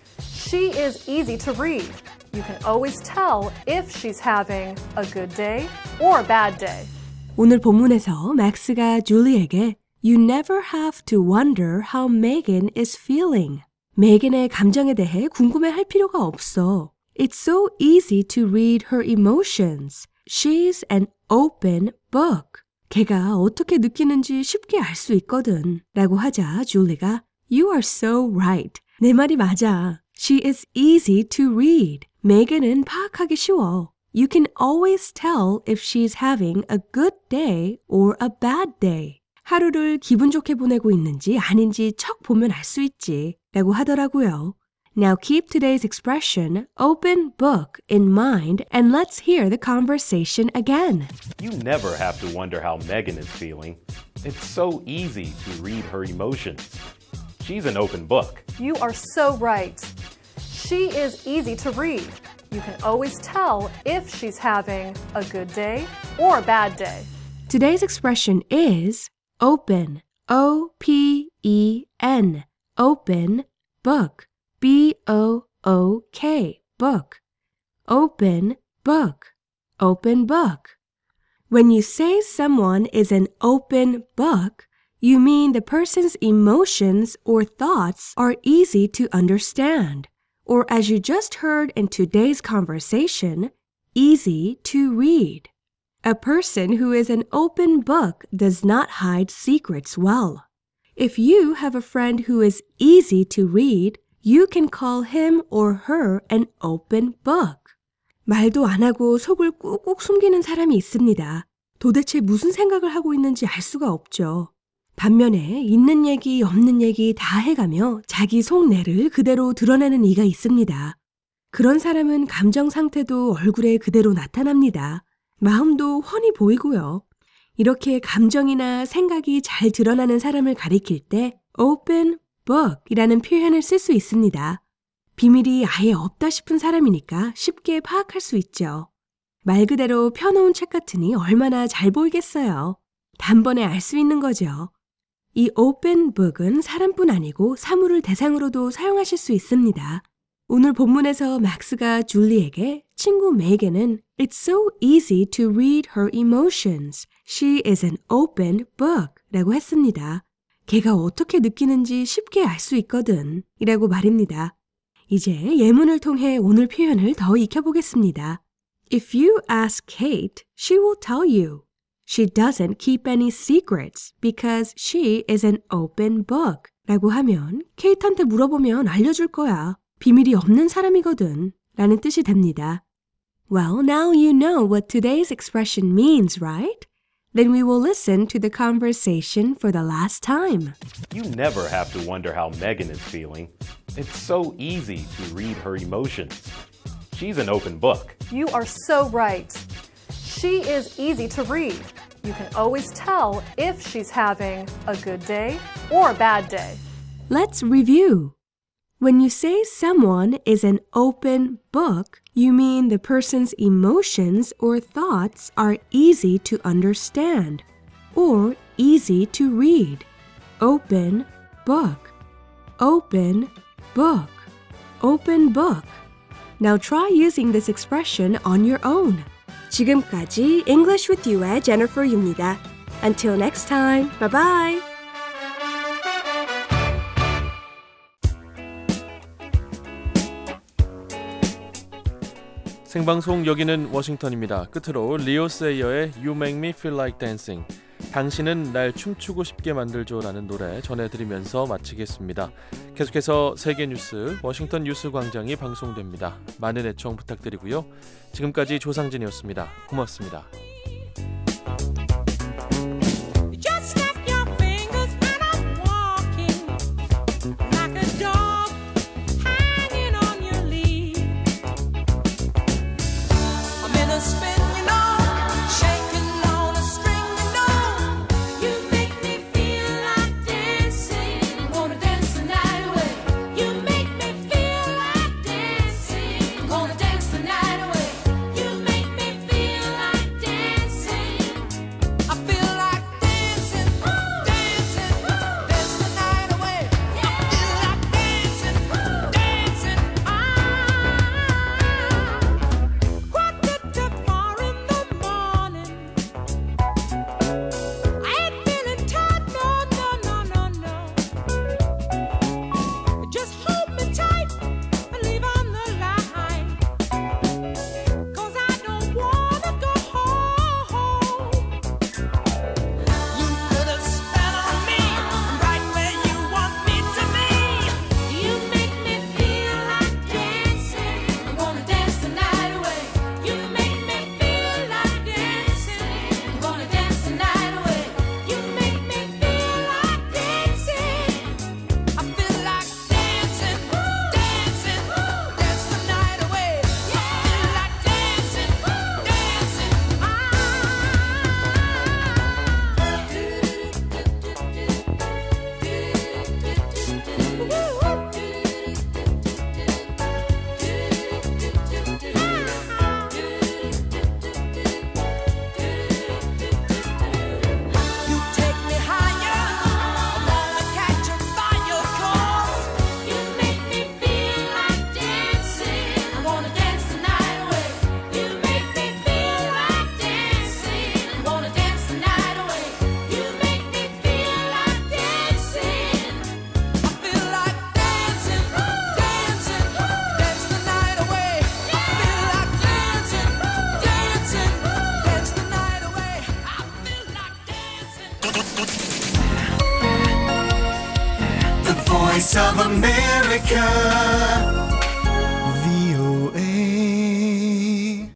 [SPEAKER 18] She is easy to read. You can always tell if she's having a good day or a bad day.
[SPEAKER 16] 오늘 본문에서 맥스가 줄리에게 You never have to wonder how Megan is feeling. 메간의 감정에 대해 궁금해할 필요가 없어. It's so easy to read her emotions. She's an open book. 걔가 어떻게 느끼는지 쉽게 알 수 있거든. 라고 하자 줄리가 You are so right. 내 말이 맞아. She is easy to read. 메간은 파악하기 쉬워. You can always tell if she's having a good day or a bad day. 하루를 기분 좋게 보내고 있는지 아닌지 척 보면 알 수 있지. 라고 하더라고요. Now keep today's expression open book in mind and let's hear the conversation again.
[SPEAKER 17] You never have to wonder how Megan is feeling. It's so easy to read her emotions. She's an open book.
[SPEAKER 18] You are so right. She is easy to read. You can always tell if she's having a good day or a bad day.
[SPEAKER 16] Today's expression is open, O P E N, open book, B O O K, book. Open book, open book. When you say someone is an open book, you mean the person's emotions or thoughts are easy to understand. Or as you just heard in today's conversation, easy to read. A person who is an open book does not hide secrets well. If you have a friend who is easy to read, you can call him or her an open book. 말도 안 하고 속을 꾹꾹 숨기는 사람이 있습니다. 도대체 무슨 생각을 하고 있는지 알 수가 없죠. 반면에 있는 얘기 없는 얘기 다 해가며 자기 속내를 그대로 드러내는 이가 있습니다. 그런 사람은 감정 상태도 얼굴에 그대로 나타납니다. 마음도 훤히 보이고요. 이렇게 감정이나 생각이 잘 드러나는 사람을 가리킬 때 open book이라는 표현을 쓸 수 있습니다. 비밀이 아예 없다 싶은 사람이니까 쉽게 파악할 수 있죠. 말 그대로 펴놓은 책 같으니 얼마나 잘 보이겠어요. 단번에 알 수 있는 거죠. 이 open book은 사람뿐 아니고 사물을 대상으로도 사용하실 수 있습니다. 오늘 본문에서 맥스가 줄리에게 친구 메간은 It's so easy to read her emotions. She is an open book 라고 했습니다. 걔가 어떻게 느끼는지 쉽게 알 수 있거든 이라고 말입니다. 이제 예문을 통해 오늘 표현을 더 익혀보겠습니다. If you ask Kate, she will tell you. She doesn't keep any secrets because she is an open book. 라고 하면 케이트한테 물어보면 알려줄 거야. 비밀이 없는 사람이거든. 라는 뜻이 됩니다. Well, now you know what today's expression means, right? Then we will listen to the conversation for the last time.
[SPEAKER 17] You never have to wonder how Megan is feeling. It's so easy to read her emotions. She's an open book.
[SPEAKER 18] You are so right. She is easy to read. You can always tell if she's having a good day or a bad day.
[SPEAKER 16] Let's review. When you say someone is an open book, you mean the person's emotions or thoughts are easy to understand or easy to read. Open book. Open book. Open book. Now try using this expression on your own. 지금까지 English with You의 Jennifer입니다. Until next time, bye bye.
[SPEAKER 6] 생방송 여기는 워싱턴입니다. 끝으로 리오 세이어의 You Make Me Feel Like Dancing, 당신은 날 춤추고 싶게 만들죠라는 노래 전해드리면서 마치겠습니다. 계속해서 세계 뉴스 워싱턴 뉴스 광장이 방송됩니다. 많은 애청 부탁드리고요. 지금까지 조상진이었습니다. 고맙습니다.
[SPEAKER 2] Voice of America, 브이오에이.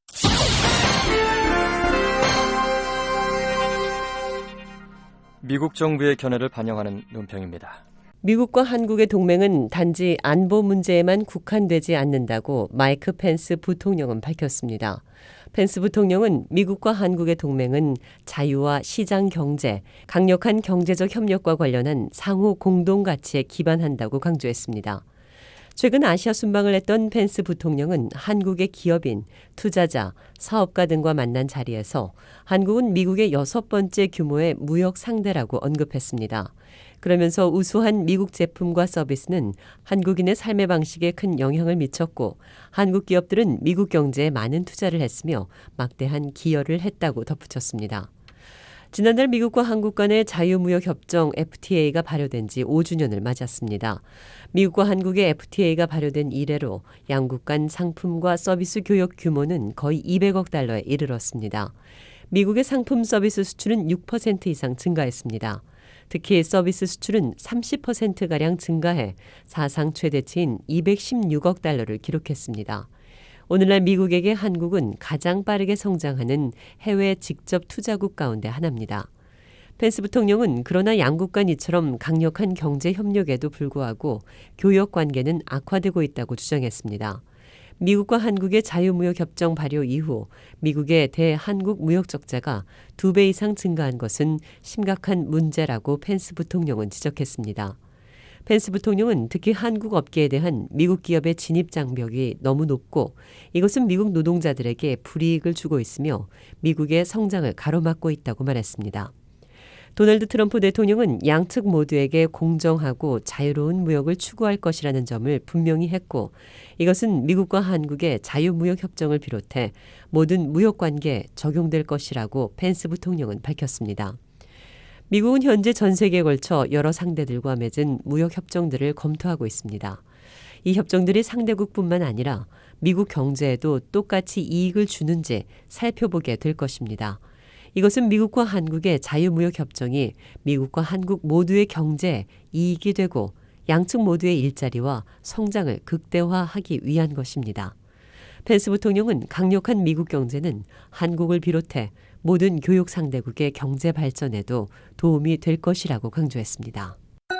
[SPEAKER 19] 미국 정부의 견해를 반영하는 논평입니다.
[SPEAKER 12] 미국과 한국의 동맹은 단지 안보 문제에만 국한되지 않는다고 마이크 펜스 부통령은 밝혔습니다. 펜스 부통령은 미국과 한국의 동맹은 자유와 시장 경제, 강력한 경제적 협력과 관련한 상호 공동 가치에 기반한다고 강조했습니다. 최근 아시아 순방을 했던 펜스 부통령은 한국의 기업인, 투자자, 사업가 등과 만난 자리에서 한국은 미국의 여섯 번째 규모의 무역 상대라고 언급했습니다. 그러면서 우수한 미국 제품과 서비스는 한국인의 삶의 방식에 큰 영향을 미쳤고 한국 기업들은 미국 경제에 많은 투자를 했으며 막대한 기여를 했다고 덧붙였습니다. 지난달 미국과 한국 간의 자유무역협정 에프티에이가 발효된 지 오 주년을 맞았습니다. 미국과 한국의 에프티에이가 발효된 이래로 양국 간 상품과 서비스 교역 규모는 거의 이백억 달러에 이르렀습니다. 미국의 상품 서비스 수출은 육 퍼센트 이상 증가했습니다. 특히 서비스 수출은 삼십 퍼센트가량 증가해 사상 최대치인 이백십육억 달러를 기록했습니다. 오늘날 미국에게 한국은 가장 빠르게 성장하는 해외 직접 투자국 가운데 하나입니다. 펜스 부통령은 그러나 양국 간 이처럼 강력한 경제 협력에도 불구하고 교역 관계는 악화되고 있다고 주장했습니다. 미국과 한국의 자유무역협정 발효 이후 미국의 대한국 무역 적자가 두 배 이상 증가한 것은 심각한 문제라고 펜스 부통령은 지적했습니다. 펜스 부통령은 특히 한국 업계에 대한 미국 기업의 진입 장벽이 너무 높고 이것은 미국 노동자들에게 불이익을 주고 있으며 미국의 성장을 가로막고 있다고 말했습니다. 도널드 트럼프 대통령은 양측 모두에게 공정하고 자유로운 무역을 추구할 것이라는 점을 분명히 했고, 이것은 미국과 한국의 자유무역협정을 비롯해 모든 무역관계에 적용될 것이라고 펜스 부통령은 밝혔습니다. 미국은 현재 전 세계에 걸쳐 여러 상대들과 맺은 무역협정들을 검토하고 있습니다. 이 협정들이 상대국뿐만 아니라 미국 경제에도 똑같이 이익을 주는지 살펴보게 될 것입니다. 이것은 미국과 한국의 자유무역협정이 미국과 한국 모두의 경제에 이익이 되고 양측 모두의 일자리와 성장을 극대화하기 위한 것입니다. 펜스 부통령은 강력한 미국 경제는 한국을 비롯해 모든 교육 상대국의 경제 발전에도 도움이 될 것이라고 강조했습니다.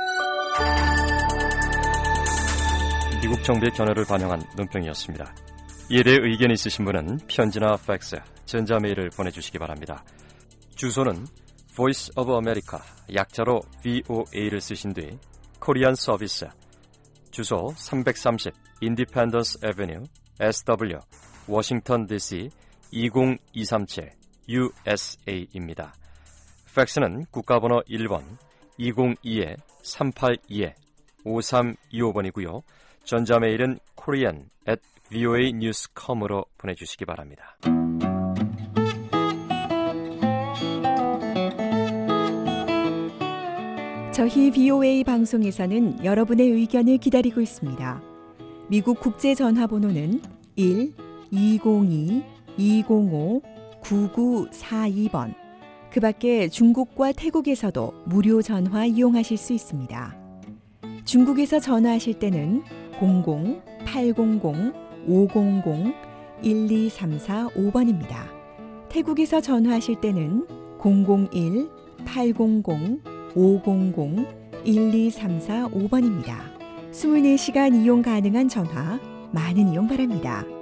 [SPEAKER 19] 미국 정부의 견해를 반영한 논평이었습니다. 이에 대해 의견이 있으신 분은 편지나 팩스, 전자메일을 보내주시기 바랍니다. 주소는 Voice of America, 약자로 브이오에이를 쓰신 뒤 코리안 서비스, 주소 삼백삼십 Independence Avenue, 에스더블유, 워싱턴 디씨 이공이삼칠 유에스에이입니다. 팩스는 국가번호 일 번 이공이 삼팔이 오삼이오 번이고요. 전자메일은 korean at voanews dot com으로 보내주시기 바랍니다.
[SPEAKER 14] 저희 브이오에이 방송에서는 여러분의 의견을 기다리고 있습니다. 미국 국제전화번호는 일 이공이 이공오 구구사이 번. 그 밖에 중국과 태국에서도 무료 전화 이용하실 수 있습니다. 중국에서 전화하실 때는 공공 팔공공 오공공 일이삼사오 번입니다. 태국에서 전화하실 때는 공공일 팔공공 오공공 일이삼사오 번입니다. 이십사 시간 이용 가능한 전화 많은 이용 바랍니다.